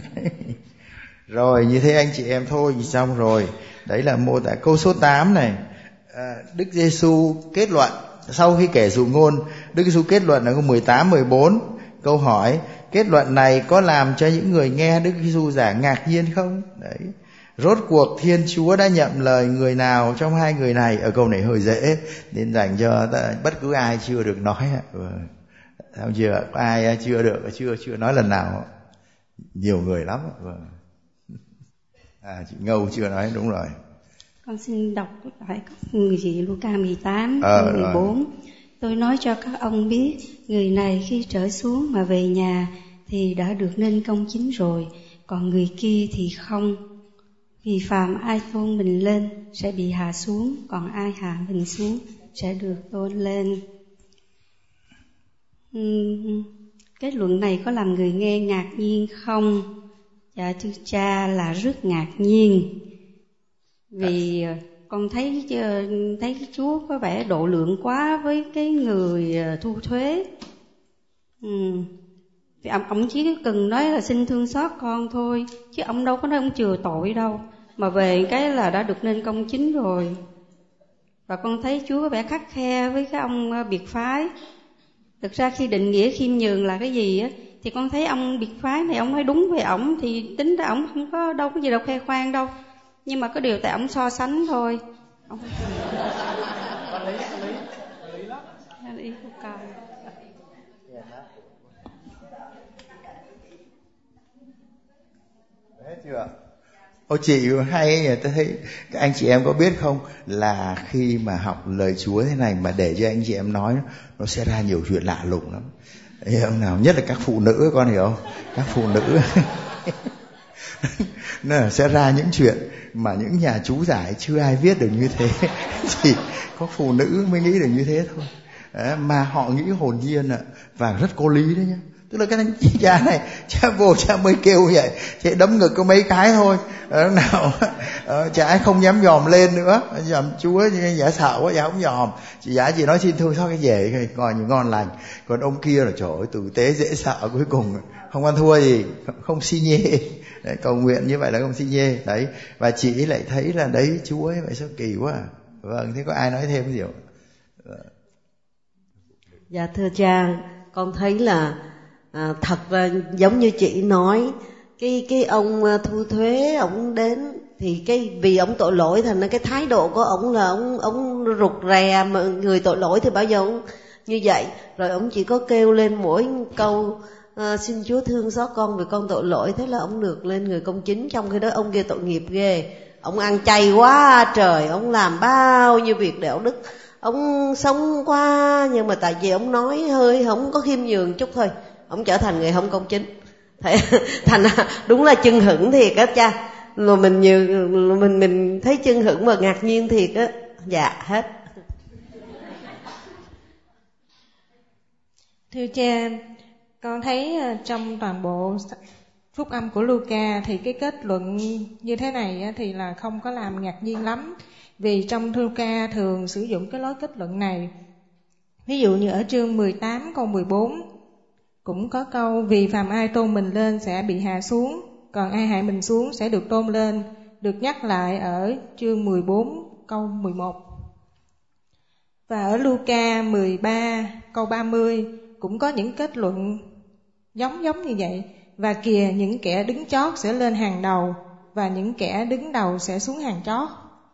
Rồi như thế anh chị em thôi thì xong rồi. Đấy là mô tả câu số tám này. À, Đức Giêsu kết luận sau khi kể dụ ngôn, Đức Giêsu kết luận ở câu mười tám mười bốn. Câu hỏi kết luận này có làm cho những người nghe Đức Giêsu giảng ngạc nhiên không? Đấy. Rốt cuộc Thiên Chúa đã nhậm lời người nào trong hai người này? Ở câu này hơi dễ nên dành cho bất cứ ai chưa được nói. Sao chưa? Có ai chưa được chưa chưa nói lần nào? Nhiều người lắm. À, chị Ngâu chưa nói, đúng rồi. Con xin đọc lại người chị Luca mười tám ờ, câu mười bốn. Tôi nói cho các ông biết, người này khi trở xuống mà về nhà thì đã được nên công chính rồi, còn người kia thì không. Vì phàm ai tôn mình lên sẽ bị hạ xuống, còn ai hạ mình xuống sẽ được tôn lên. Uhm, kết luận này có làm người nghe ngạc nhiên không? Dạ thưa cha là rất ngạc nhiên. Vì con thấy thấy Chúa có vẻ độ lượng quá với cái người thu thuế. Uhm. Thì ông, ông chỉ cần nói là xin thương xót con thôi, chứ ông đâu có nói ông chừa tội đâu, mà về cái là đã được nên công chính rồi. Và con thấy Chúa có vẻ khắt khe với cái ông biệt phái. Thực ra khi định nghĩa khiêm nhường là cái gì á, thì con thấy ông biệt phái này ông nói đúng về ổng, thì tính ra ổng không có đâu có gì đâu khoe khoang đâu, nhưng mà có điều tại ổng so sánh thôi. Ông ý của con. Hết chưa? Ô chị hay ấy nhỉ, tôi thấy các anh chị em có biết không, là khi mà học lời Chúa thế này mà để cho anh chị em nói, nó sẽ ra nhiều chuyện lạ lùng lắm. Hiểu nào? Nhất là các phụ nữ, con hiểu không? Các phụ nữ nó sẽ ra những chuyện mà những nhà chú giải chưa ai viết được như thế. Chỉ có phụ nữ mới nghĩ được như thế thôi. Đấy, mà họ nghĩ hồn nhiên và rất có lý đấy nhá. Tức là cái anh cha này, cha vô cha mới kêu vậy, cha đấm ngực có mấy cái thôi, đó nào cha ấy không dám dòm lên nữa, dòm Chúa giả sợ quá, giả không dòm, chị giả chỉ nói xin thương xót cái về ngon ngon lành. Còn ông kia là trời ơi tử tế dễ sợ, cuối cùng không ăn thua gì, không xi nhê. Đấy, cầu nguyện như vậy là không xi nhê đấy. Và chị lại thấy là đấy Chúa ấy vậy sao kỳ quá à. Vâng, thế có ai nói thêm gì không? Dạ thưa cha, con thấy là à, thật ra giống như chị nói, cái cái ông thu thuế ông đến thì cái vì ông tội lỗi thành ra cái thái độ của ông là ông ông rụt rè, mà người tội lỗi thì bao giờ ông như vậy. Rồi ông chỉ có kêu lên mỗi câu à, xin Chúa thương xót con vì con tội lỗi, thế là ông được lên người công chính. Trong khi đó ông kia tội nghiệp ghê, ông ăn chay quá trời, ông làm bao nhiêu việc đạo đức, ông sống quá, nhưng mà tại vì ông nói hơi không có khiêm nhường chút thôi, ông trở thành người không công chính. Thế, thành đúng là chưng hửng thiệt á cha. Rồi mình nhiều mình mình thấy chưng hửng và ngạc nhiên thiệt á. Dạ hết. Thưa cha, con thấy trong toàn bộ phúc âm của Luca thì cái kết luận như thế này thì là không có làm ngạc nhiên lắm. Vì trong Luca thường sử dụng cái lối kết luận này. Ví dụ như ở chương mười tám câu mười bốn cũng có câu vì phàm ai tôn mình lên sẽ bị hạ xuống, còn ai hạ mình xuống sẽ được tôn lên, được nhắc lại ở chương mười bốn câu mười một. Và ở Luca mười ba câu ba mươi cũng có những kết luận giống giống như vậy. Và kìa những kẻ đứng chót sẽ lên hàng đầu, và những kẻ đứng đầu sẽ xuống hàng chót.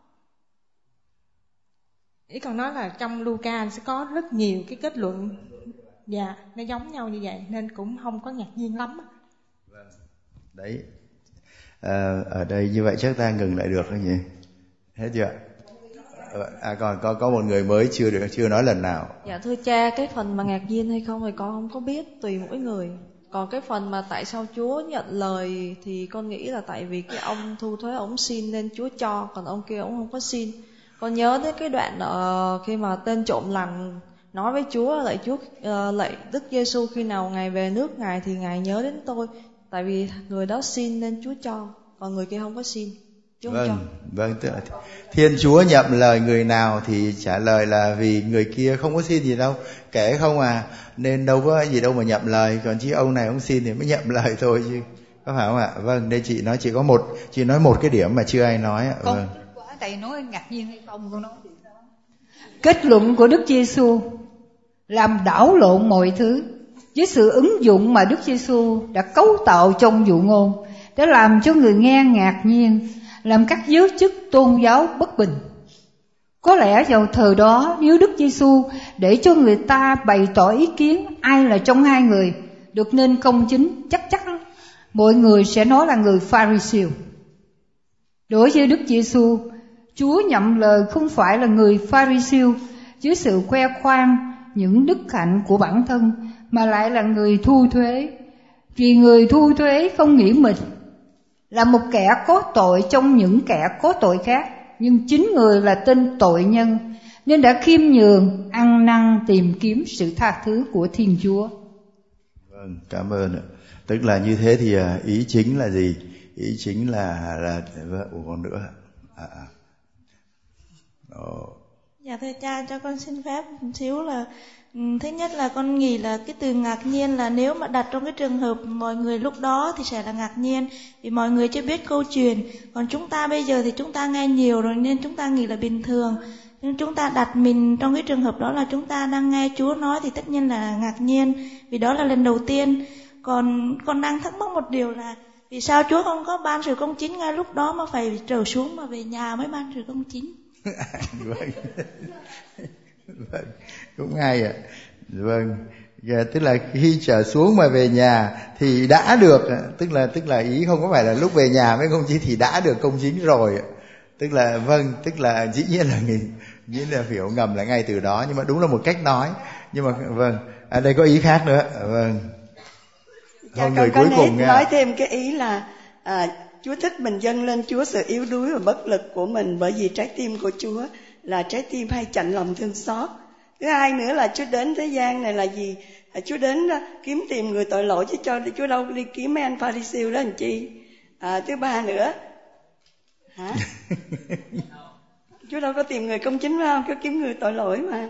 Ý còn nói là trong Luca sẽ có rất nhiều cái kết luận, dạ, nó giống nhau như vậy nên cũng không có ngạc nhiên lắm. Đấy, à, ở đây như vậy chắc ta ngừng lại được không nhỉ? Hết chưa? À còn có có một người mới chưa được chưa nói lần nào. Dạ thưa cha, cái phần mà ngạc nhiên hay không thì con không có biết, tùy mỗi người. Còn cái phần mà tại sao Chúa nhận lời thì con nghĩ là tại vì cái ông thu thuế ông xin nên Chúa cho, còn ông kia ông không có xin. Con nhớ đến cái đoạn uh, khi mà tên trộm lành nói với Chúa, lạy Chúa, uh, lạy Đức Giêsu, khi nào ngài về nước ngài thì ngài nhớ đến tôi, tại vì người đó xin nên Chúa cho, còn người kia không có xin. Chúa Vâng, cho. vâng, tức là Thiên Chúa nhậm lời người nào thì trả lời là vì người kia không có xin gì đâu, kể không à, nên đâu có gì đâu mà nhậm lời, còn chỉ ông này ông xin thì mới nhậm lời thôi chứ, có phải không ạ? Vâng, đây chị nói chỉ có một, chị nói một cái điểm mà chưa ai nói ạ. Con Vâng. quả thầy nói ngạc nhiên hay không, con nói gì đó. Kết luận của Đức Giêsu làm đảo lộn mọi thứ với sự ứng dụng mà Đức Giêsu đã cấu tạo trong dụ ngôn để làm cho người nghe ngạc nhiên, làm các giới chức tôn giáo bất bình. Có lẽ vào thời đó, nếu Đức Giêsu để cho người ta bày tỏ ý kiến ai là trong hai người được nên công chính, chắc chắn mọi người sẽ nói là người Pha-ri-siêu. Đối với Đức Giêsu, Chúa nhậm lời không phải là người Pha-ri-siêu dưới sự khoe khoang những đức hạnh của bản thân, mà lại là người thu thuế. Vì người thu thuế không nghĩ mình là một kẻ có tội trong những kẻ có tội khác, nhưng chính người là tên tội nhân, nên đã khiêm nhường, ăn năn tìm kiếm sự tha thứ của Thiên Chúa. Vâng, cảm ơn ạ. Tức là như thế thì ý chính là gì? Ý chính là là vợ của con nữa. À, à. Ồ. Dạ thưa cha, cho con xin phép một xíu là thứ nhất là con nghĩ là cái từ ngạc nhiên là nếu mà đặt trong cái trường hợp mọi người lúc đó thì sẽ là ngạc nhiên, vì mọi người chưa biết câu chuyện. Còn chúng ta bây giờ thì chúng ta nghe nhiều rồi nên chúng ta nghĩ là bình thường. Nhưng chúng ta đặt mình trong cái trường hợp đó là chúng ta đang nghe Chúa nói thì tất nhiên là ngạc nhiên, vì đó là lần đầu tiên. Còn con đang thắc mắc một điều là vì sao Chúa không có ban sự công chính ngay lúc đó mà phải trở xuống mà về nhà mới ban sự công chính? Vâng. Vâng, cũng hay ạ. Vâng, dạ, tức là khi trở xuống mà về nhà thì đã được, tức là tức là ý không có phải là lúc về nhà mới công chính, thì đã được công chính rồi. Tức là vâng, tức là dĩ nhiên là mình dĩ nhiên là hiểu ngầm là ngay từ đó, nhưng mà đúng là một cách nói. Nhưng mà vâng, ở đây có ý khác nữa. Vâng. Dạ, người cuối cùng nghe. Nói thêm cái ý là à, Chúa thích mình dâng lên Chúa sự yếu đuối và bất lực của mình, bởi vì trái tim của Chúa là trái tim hay chạnh lòng thương xót. Thứ hai nữa là Chúa đến thế gian này là gì? À, Chúa đến kiếm tìm người tội lỗi, chứ cho Chúa đâu đi kiếm mấy anh Pha-ri-siêu đó làm chi? À, thứ ba nữa, hả? Chúa đâu có tìm người công chính phải không? Chúa kiếm người tội lỗi mà.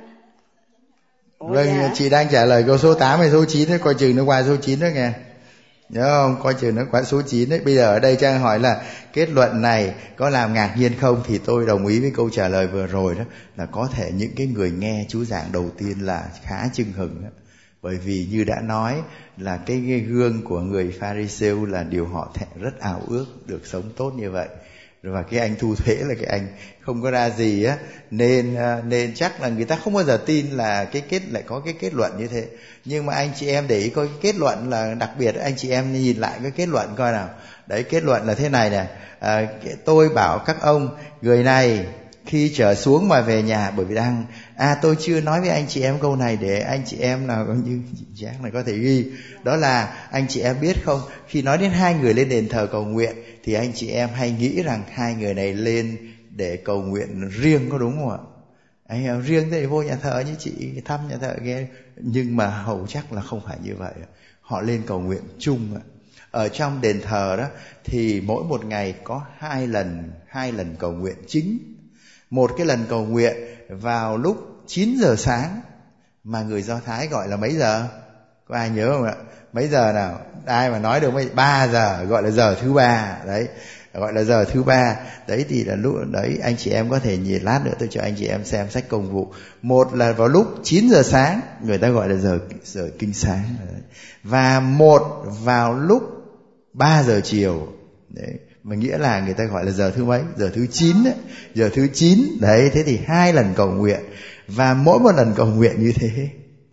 Ủa vâng, dạ. Chị đang trả lời câu số tám hay số chín đấy, coi chừng nó qua số chín đó nghe. Nhớ không? Coi chừng nó qua số chín đấy. Bây giờ ở đây Trang hỏi là kết luận này có làm ngạc nhiên không? Thì tôi đồng ý với câu trả lời vừa rồi đó, là có thể những cái người nghe chú giảng đầu tiên là khá chưng hừng đó. Bởi vì như đã nói là cái, cái gương của người Pha-ri-siêu là điều họ rất ao ước được sống tốt như vậy. Và cái anh thu thuế là cái anh không có ra gì á, nên nên chắc là người ta không bao giờ tin là cái kết lại có cái kết luận như thế. Nhưng mà anh chị em để ý coi cái kết luận là đặc biệt, anh chị em nhìn lại cái kết luận coi nào. Đấy, kết luận là thế này nè, à, tôi bảo các ông, người này khi trở xuống mà về nhà, bởi vì đang à tôi chưa nói với anh chị em câu này để anh chị em nào như chắc này có thể ghi, đó là anh chị em biết không, khi nói đến hai người lên đền thờ cầu nguyện thì anh chị em hay nghĩ rằng hai người này lên để cầu nguyện riêng, có đúng không ạ? Anh riêng thế thì vô nhà thờ như chị thăm nhà thờ nghe, nhưng mà hầu chắc là không phải như vậy. Họ lên cầu nguyện chung. Ở trong đền thờ đó thì mỗi một ngày có hai lần hai lần cầu nguyện chính. Một cái lần cầu nguyện vào lúc chín giờ sáng mà người Do Thái gọi là mấy giờ? Có ai nhớ không ạ? Mấy giờ nào? Ai mà nói được mấy? Ba giờ, gọi là giờ thứ ba. Đấy, gọi là giờ thứ ba. Đấy thì là lúc đấy anh chị em có thể nhìn, lát nữa tôi cho anh chị em xem sách công vụ. Một là vào lúc chín giờ sáng, người ta gọi là giờ giờ kinh sáng. Đấy. Và một vào lúc ba giờ chiều. Đấy, mà nghĩa là người ta gọi là giờ thứ mấy? Giờ thứ chín đấy. Giờ thứ chín. Đấy, thế thì hai lần cầu nguyện. Và mỗi một lần cầu nguyện như thế,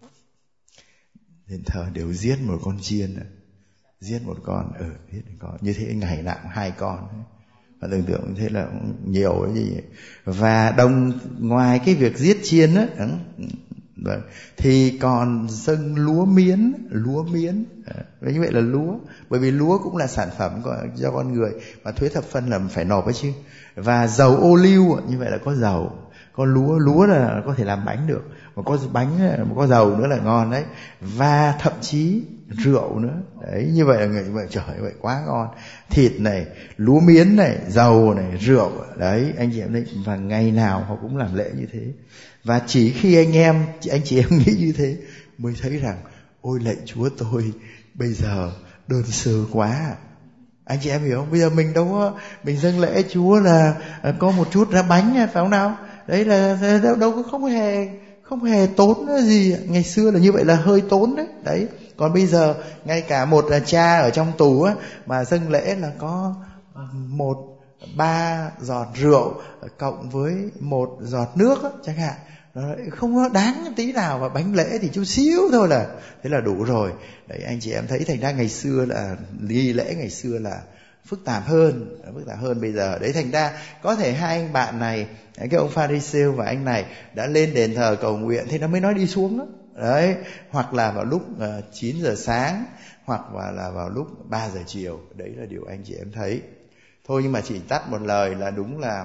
đền thờ đều giết một con chiên, giết một con, ừ, giết một con. Như thế ngày nào hai con. Và tưởng tượng thế là nhiều cái gì. Và đồng ngoài cái việc giết chiên á, vâng, thì còn dâng lúa miến, lúa miến. Như vậy là lúa, bởi vì lúa cũng là sản phẩm cho con người mà thuế thập phân là phải nộp ấy chứ. Và dầu ô liu, như vậy là có dầu, có lúa, lúa là có thể làm bánh được, mà có bánh, mà có dầu nữa là ngon đấy. Và thậm chí rượu nữa đấy, như vậy là người vậy trời vậy quá ngon. Thịt này, lúa miến này, dầu này, rượu đấy, anh chị em đấy. Và ngày nào họ cũng làm lễ như thế. Và chỉ khi anh em, anh chị em nghĩ như thế mới thấy rằng ôi lạy Chúa, tôi bây giờ đơn sơ quá. Anh chị em hiểu không? Bây giờ mình đâu có, mình dâng lễ Chúa là có một chút ra bánh, phải không nào? Đấy là đâu, đâu có không hề không hề tốn gì. Ngày xưa là như vậy là hơi tốn đấy. Đấy. Còn bây giờ ngay cả một cha ở trong tù á, mà dâng lễ là có một ba giọt rượu cộng với một giọt nước á, chẳng hạn, nó không có đáng tí nào. Và bánh lễ thì chút xíu thôi là thế là đủ rồi. Đấy, anh chị em thấy thành ra ngày xưa là nghi lễ ngày xưa là phức tạp hơn, phức tạp hơn bây giờ. Đấy, thành ra có thể hai anh bạn này, cái ông Pharisêu và anh này đã lên đền thờ cầu nguyện, thế nó mới nói đi xuống đó. Đấy, hoặc là vào lúc uh, chín giờ sáng, hoặc là vào lúc ba giờ chiều. Đấy là điều anh chị em thấy. Thôi nhưng mà chỉ tắt một lời là đúng là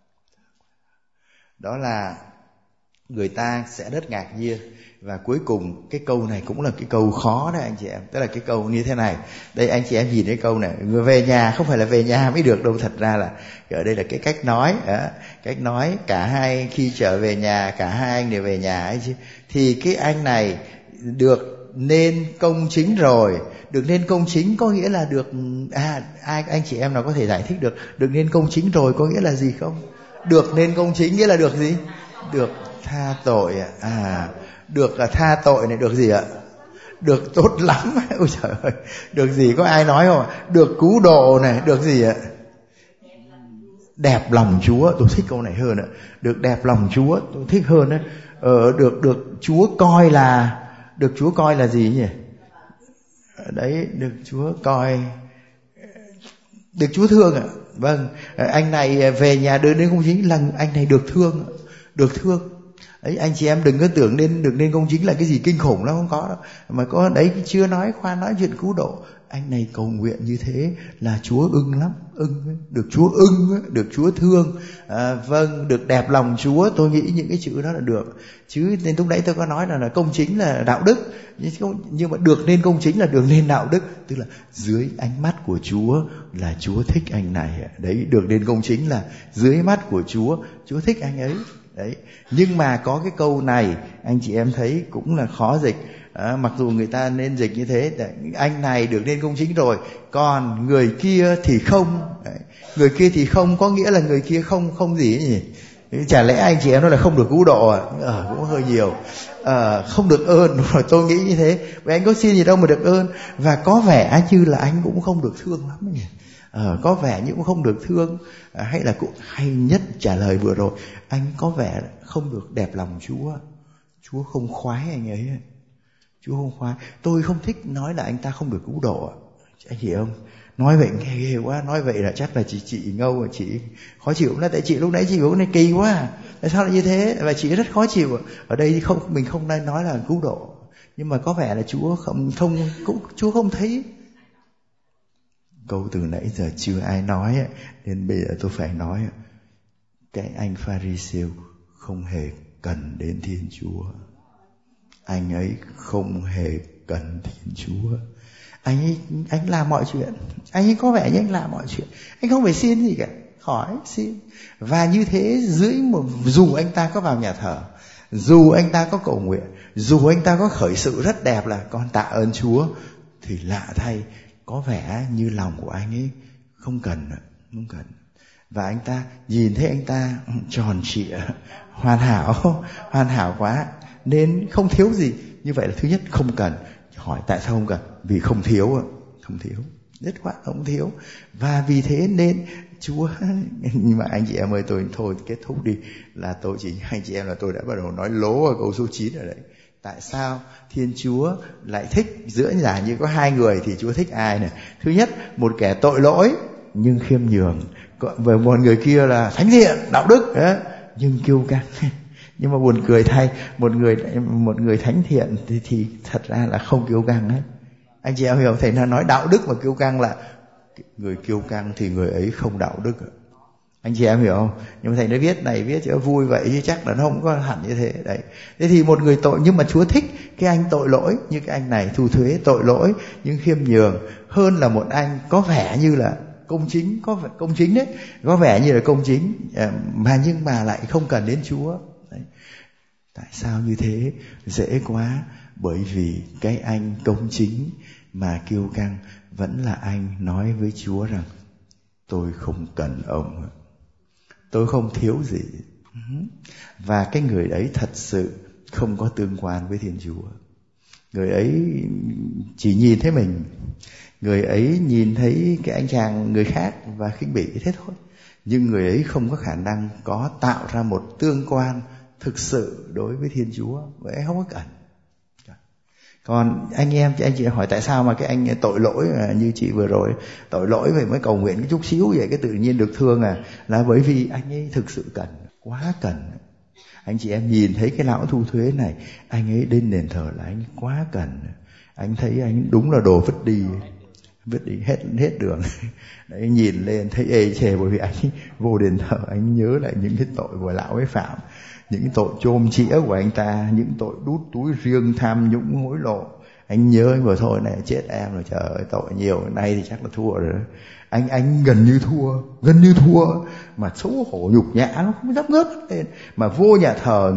đó là người ta sẽ rất ngạc nhiên. Và cuối cùng cái câu này cũng là cái câu khó đấy anh chị em. Tức là cái câu như thế này. Đây anh chị em nhìn cái câu này, người về nhà không phải là về nhà mới được đâu. Thật ra là ở đây là cái cách nói đó. Cách nói cả hai khi trở về nhà, cả hai anh đều về nhà ấy chứ. Thì cái anh này được nên công chính rồi. Được nên công chính có nghĩa là được, à ai anh chị em nào có thể giải thích được được nên công chính rồi có nghĩa là gì không? Được nên công chính nghĩa là được gì? Được tha tội ạ. À, được tha tội này được gì ạ? Được tốt lắm. Ôi trời ơi, được gì có ai nói không? Được cứu độ này, được gì ạ? Đẹp lòng Chúa, tôi thích câu này hơn ạ. Được đẹp lòng Chúa, tôi thích hơn đấy. Ờ, được được Chúa coi là, được Chúa coi là gì nhỉ? Đấy, được Chúa coi, được Chúa thương ạ. Vâng, anh này về nhà đưa đến công chính là anh này được thương, được thương. Đấy, anh chị em đừng có tưởng nên được nên công chính là cái gì kinh khủng lắm, không có đâu. Mà có đấy, chưa nói khoan nói chuyện cứu độ. Anh này cầu nguyện như thế là Chúa ưng lắm, ưng, được Chúa ưng, được Chúa thương. À, vâng, được đẹp lòng Chúa, tôi nghĩ những cái chữ đó là được. Chứ nên lúc nãy tôi có nói là, là công chính là đạo đức, nhưng mà được nên công chính là được nên đạo đức, tức là dưới ánh mắt của Chúa là Chúa thích anh này. Đấy, được nên công chính là dưới mắt của Chúa, Chúa thích anh ấy. Đấy, nhưng mà có cái câu này anh chị em thấy cũng là khó dịch. À, mặc dù người ta nên dịch như thế, anh này được nên công chính rồi, còn người kia thì không. Đấy, người kia thì không có nghĩa là người kia không không gì ấy nhỉ? Chả lẽ anh chị em nói là không được cứu độ à? Ờ, cũng hơi nhiều. Ờ, không được ơn, rồi tôi nghĩ như thế. Vậy anh có xin gì đâu mà được ơn. Và có vẻ như là anh cũng không được thương lắm nhỉ? Ờ, có vẻ như cũng không được thương. À, hay là cũng hay nhất trả lời vừa rồi, anh có vẻ không được đẹp lòng Chúa. Chúa không khoái anh ấy. Chúa không khoái. Tôi không thích nói là anh ta không được cứu độ. Anh hiểu không? Nói vậy nghe ghê quá. Nói vậy là chắc là chị chị Ngâu và chị khó chịu. Là tại chị lúc nãy chị bảo cái này kỳ quá. Tại sao lại như thế? Và chị rất khó chịu. Ở đây không, mình không nên nói là cứu độ. Nhưng mà có vẻ là Chúa không, không cũng, Chúa không thấy. Câu từ nãy giờ chưa ai nói, nên bây giờ tôi phải nói. Cái anh Pharisêu không hề cần đến Thiên Chúa. Anh ấy không hề cần Thiên Chúa. Anh ấy, anh làm mọi chuyện. Anh ấy có vẻ như anh làm mọi chuyện. Anh không phải xin gì cả, khỏi xin. Và như thế dưới một, dù anh ta có vào nhà thờ, dù anh ta có cầu nguyện, dù anh ta có khởi sự rất đẹp là con tạ ơn Chúa, thì lạ thay có vẻ như lòng của anh ấy không cần, không cần. Và anh ta nhìn thấy anh ta tròn trịa, hoàn hảo, hoàn hảo quá, nên không thiếu gì. Như vậy là thứ nhất không cần. Hỏi tại sao không cần? Vì không thiếu, không thiếu, rất khoát không thiếu. Và vì thế nên Chúa, nhưng mà anh chị em ơi, tôi thôi kết thúc đi. Là tôi chỉ anh chị em là tôi đã bắt đầu nói lố ở câu số chín ở đấy. Tại sao Thiên Chúa lại thích, giữa giả như có hai người thì Chúa thích ai này? Thứ nhất, một kẻ tội lỗi, nhưng khiêm nhường. Và một người kia là thánh thiện, đạo đức đó, nhưng kiêu căng. Nhưng mà buồn cười thay, một người một người thánh thiện thì, thì thật ra là không kiêu căng hết. Anh chị em hiểu, thầy nó nói đạo đức và kiêu căng là người kiêu căng thì người ấy không đạo đức. Anh chị em hiểu không? Nhưng mà thầy nó viết này viết cho vui vậy chứ chắc là nó không có hẳn như thế đấy. Thế thì một người tội, nhưng mà Chúa thích cái anh tội lỗi như cái anh này, thu thuế tội lỗi nhưng khiêm nhường, hơn là một anh có vẻ như là công chính, có vẻ công chính đấy, có vẻ như là công chính mà nhưng mà lại không cần đến Chúa. Đấy. Tại sao như thế? Dễ quá. Bởi vì cái anh công chính mà kiêu căng vẫn là anh nói với Chúa rằng tôi không cần ông, tôi không thiếu gì. Và cái người ấy thật sự không có tương quan với Thiên Chúa. Người ấy chỉ nhìn thấy mình, người ấy nhìn thấy cái anh chàng người khác và khinh bỉ thế thôi. Nhưng người ấy không có khả năng có tạo ra một tương quan thực sự đối với Thiên Chúa. Vậy không có cần. Còn anh em, anh chị hỏi tại sao mà cái anh tội lỗi như chị vừa rồi, tội lỗi vậy mới cầu nguyện cái chút xíu vậy cái tự nhiên được thương à? Là bởi vì anh ấy thực sự cần, quá cần. Anh chị em nhìn thấy cái lão thu thuế này, anh ấy đến đền thờ là anh quá cần. Anh thấy anh đúng là đồ vứt đi, vứt đi hết hết đường. Đấy, nhìn lên thấy ê chề, bởi vì anh vô đền thờ anh nhớ lại những cái tội của lão ấy phạm, những tội chôm chĩa của anh ta, những tội đút túi riêng, tham nhũng hối lộ. Anh nhớ anh vừa thôi này, chết em rồi, trời ơi tội nhiều, nay thì chắc là thua rồi đó. Anh anh gần như thua, gần như thua mà xấu hổ nhục nhã nó không dám ngớt lên. Mà vô nhà thờ,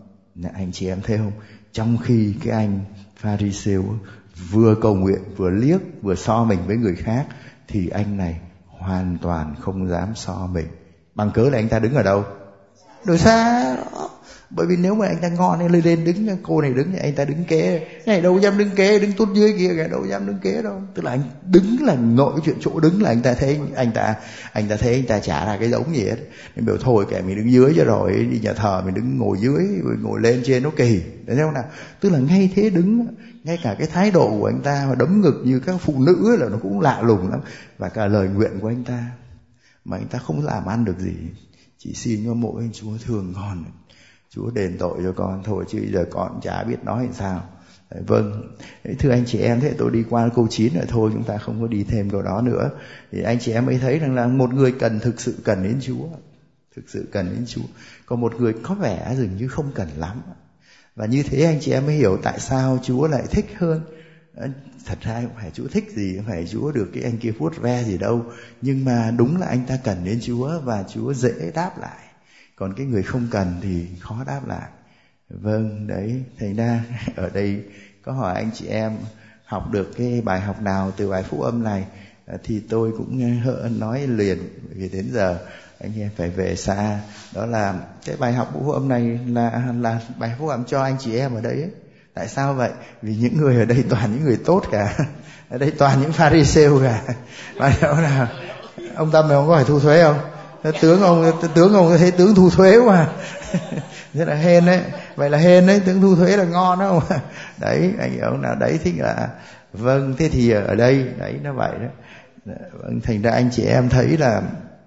anh chị em thấy không? Trong khi cái anh Pharisêu vừa cầu nguyện, vừa liếc, vừa so mình với người khác, thì anh này hoàn toàn không dám so mình. Bằng cớ là anh ta đứng ở đâu? Đổi xa đó. Bởi vì nếu mà anh ta ngon nên lên đứng, cô này đứng, anh ta đứng kế, này đâu dám đứng kế, đứng tốt dưới kia kìa, đâu dám đứng kế đâu. Tức là anh đứng là ngồi chuyện chỗ đứng là anh ta thấy anh ta anh ta thấy anh ta trả ra cái giống gì hết. Nên biểu thôi kệ mình đứng dưới cho rồi, đi nhà thờ mình đứng ngồi dưới, ngồi lên trên nó kỳ. Để thấy không nào? Tức là ngay thế đứng, ngay cả cái thái độ của anh ta mà đấm ngực như các phụ nữ là nó cũng lạ lùng lắm. Và cả lời nguyện của anh ta mà anh ta không làm ăn được gì, chỉ xin cho mỗi anh Chúa thương con, Chúa đền tội cho con thôi, chứ giờ con chả biết nói làm sao. Đấy, vâng, thưa anh chị em, thế tôi đi qua câu chín rồi thôi, chúng ta không có đi thêm câu đó nữa. Thì anh chị em mới thấy rằng là một người cần thực sự cần đến Chúa, thực sự cần đến Chúa, còn một người có vẻ dường như không cần lắm. Và như thế anh chị em mới hiểu tại sao Chúa lại thích hơn. Thật ra không phải Chúa thích gì, không phải Chúa được cái anh kia vuốt ve gì đâu, nhưng mà đúng là anh ta cần đến Chúa và Chúa dễ đáp lại. Còn cái người không cần thì khó đáp lại. Vâng, đấy, thành ra ở đây có hỏi anh chị em học được cái bài học nào từ bài phúc âm này, thì tôi cũng nói liền, vì đến giờ anh em phải về xa. Đó là cái bài học phúc âm này là là bài phúc âm cho anh chị em ở đây ấy. Tại sao vậy? Vì những người ở đây toàn những người tốt cả. Ở đây toàn những Pharisêu cả. Và đó là ông Tâm này ông có phải thu thuế không? Tướng ông tướng ông thấy tướng thu thuế mà. Rất là hên đấy. Vậy là hên đấy, tướng thu thuế là ngon đó không? Đấy, anh ông nào đấy thích là vâng, thế thì ở đây đấy nó vậy đó. Vâng, thành ra anh chị em thấy là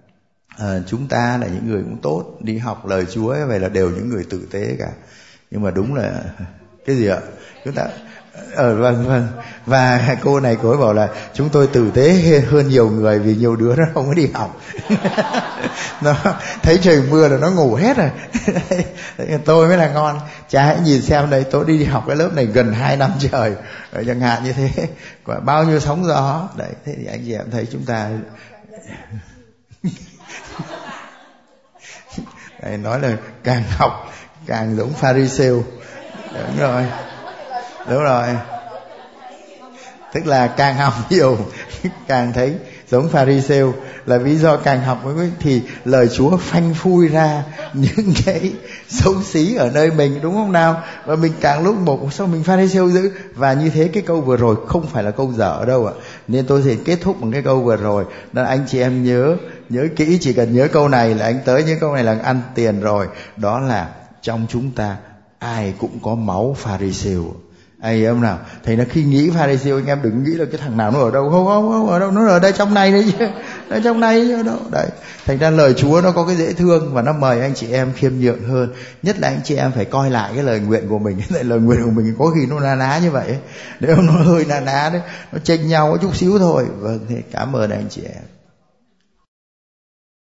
à, chúng ta là những người cũng tốt, đi học lời Chúa ấy, vậy là đều những người tử tế cả. Nhưng mà đúng là cái gì ạ? Chúng ta ờ vâng vâng và cô này cô ấy bảo là chúng tôi tử tế hơn nhiều người vì nhiều đứa nó không có đi học. Nó thấy trời mưa là nó ngủ hết rồi. Tôi mới là ngon. Cha hãy nhìn xem đây, tôi đi học cái lớp này gần hai năm trời rồi, chẳng hạn như thế, quả bao nhiêu sóng gió đấy. Thế thì anh chị em thấy chúng ta đấy, nói là càng học càng giống Pharisêu. Đúng rồi, đúng rồi. Tức là càng học nhiều càng thấy giống Pharisêu. Là vì do càng học thì lời Chúa phanh phui ra những cái xấu xí ở nơi mình, đúng không nào? Và mình càng lúc một sao mình Pharisêu dữ. Và như thế cái câu vừa rồi không phải là câu dở đâu ạ. Nên tôi sẽ kết thúc bằng cái câu vừa rồi. Nên anh chị em nhớ, nhớ kỹ, chỉ cần nhớ câu này là anh tới những câu này là ăn tiền rồi. Đó là trong chúng ta ai cũng có máu Pharisêu. Ai em nào? Thầy là khi nghĩ Pharisêu anh em đừng nghĩ là cái thằng nào nó ở đâu, không không không ở đâu, nó ở đây trong này đấy chứ. ở trong này ở đâu đấy. Thành ra lời Chúa nó có cái dễ thương và nó mời anh chị em khiêm nhượng hơn. Nhất là anh chị em phải coi lại cái lời nguyện của mình. Cái lời nguyện của mình có khi nó na ná như vậy, nếu nó hơi na ná đấy, nó chênh nhau một chút xíu thôi. Vâng, thì cảm ơn anh chị em.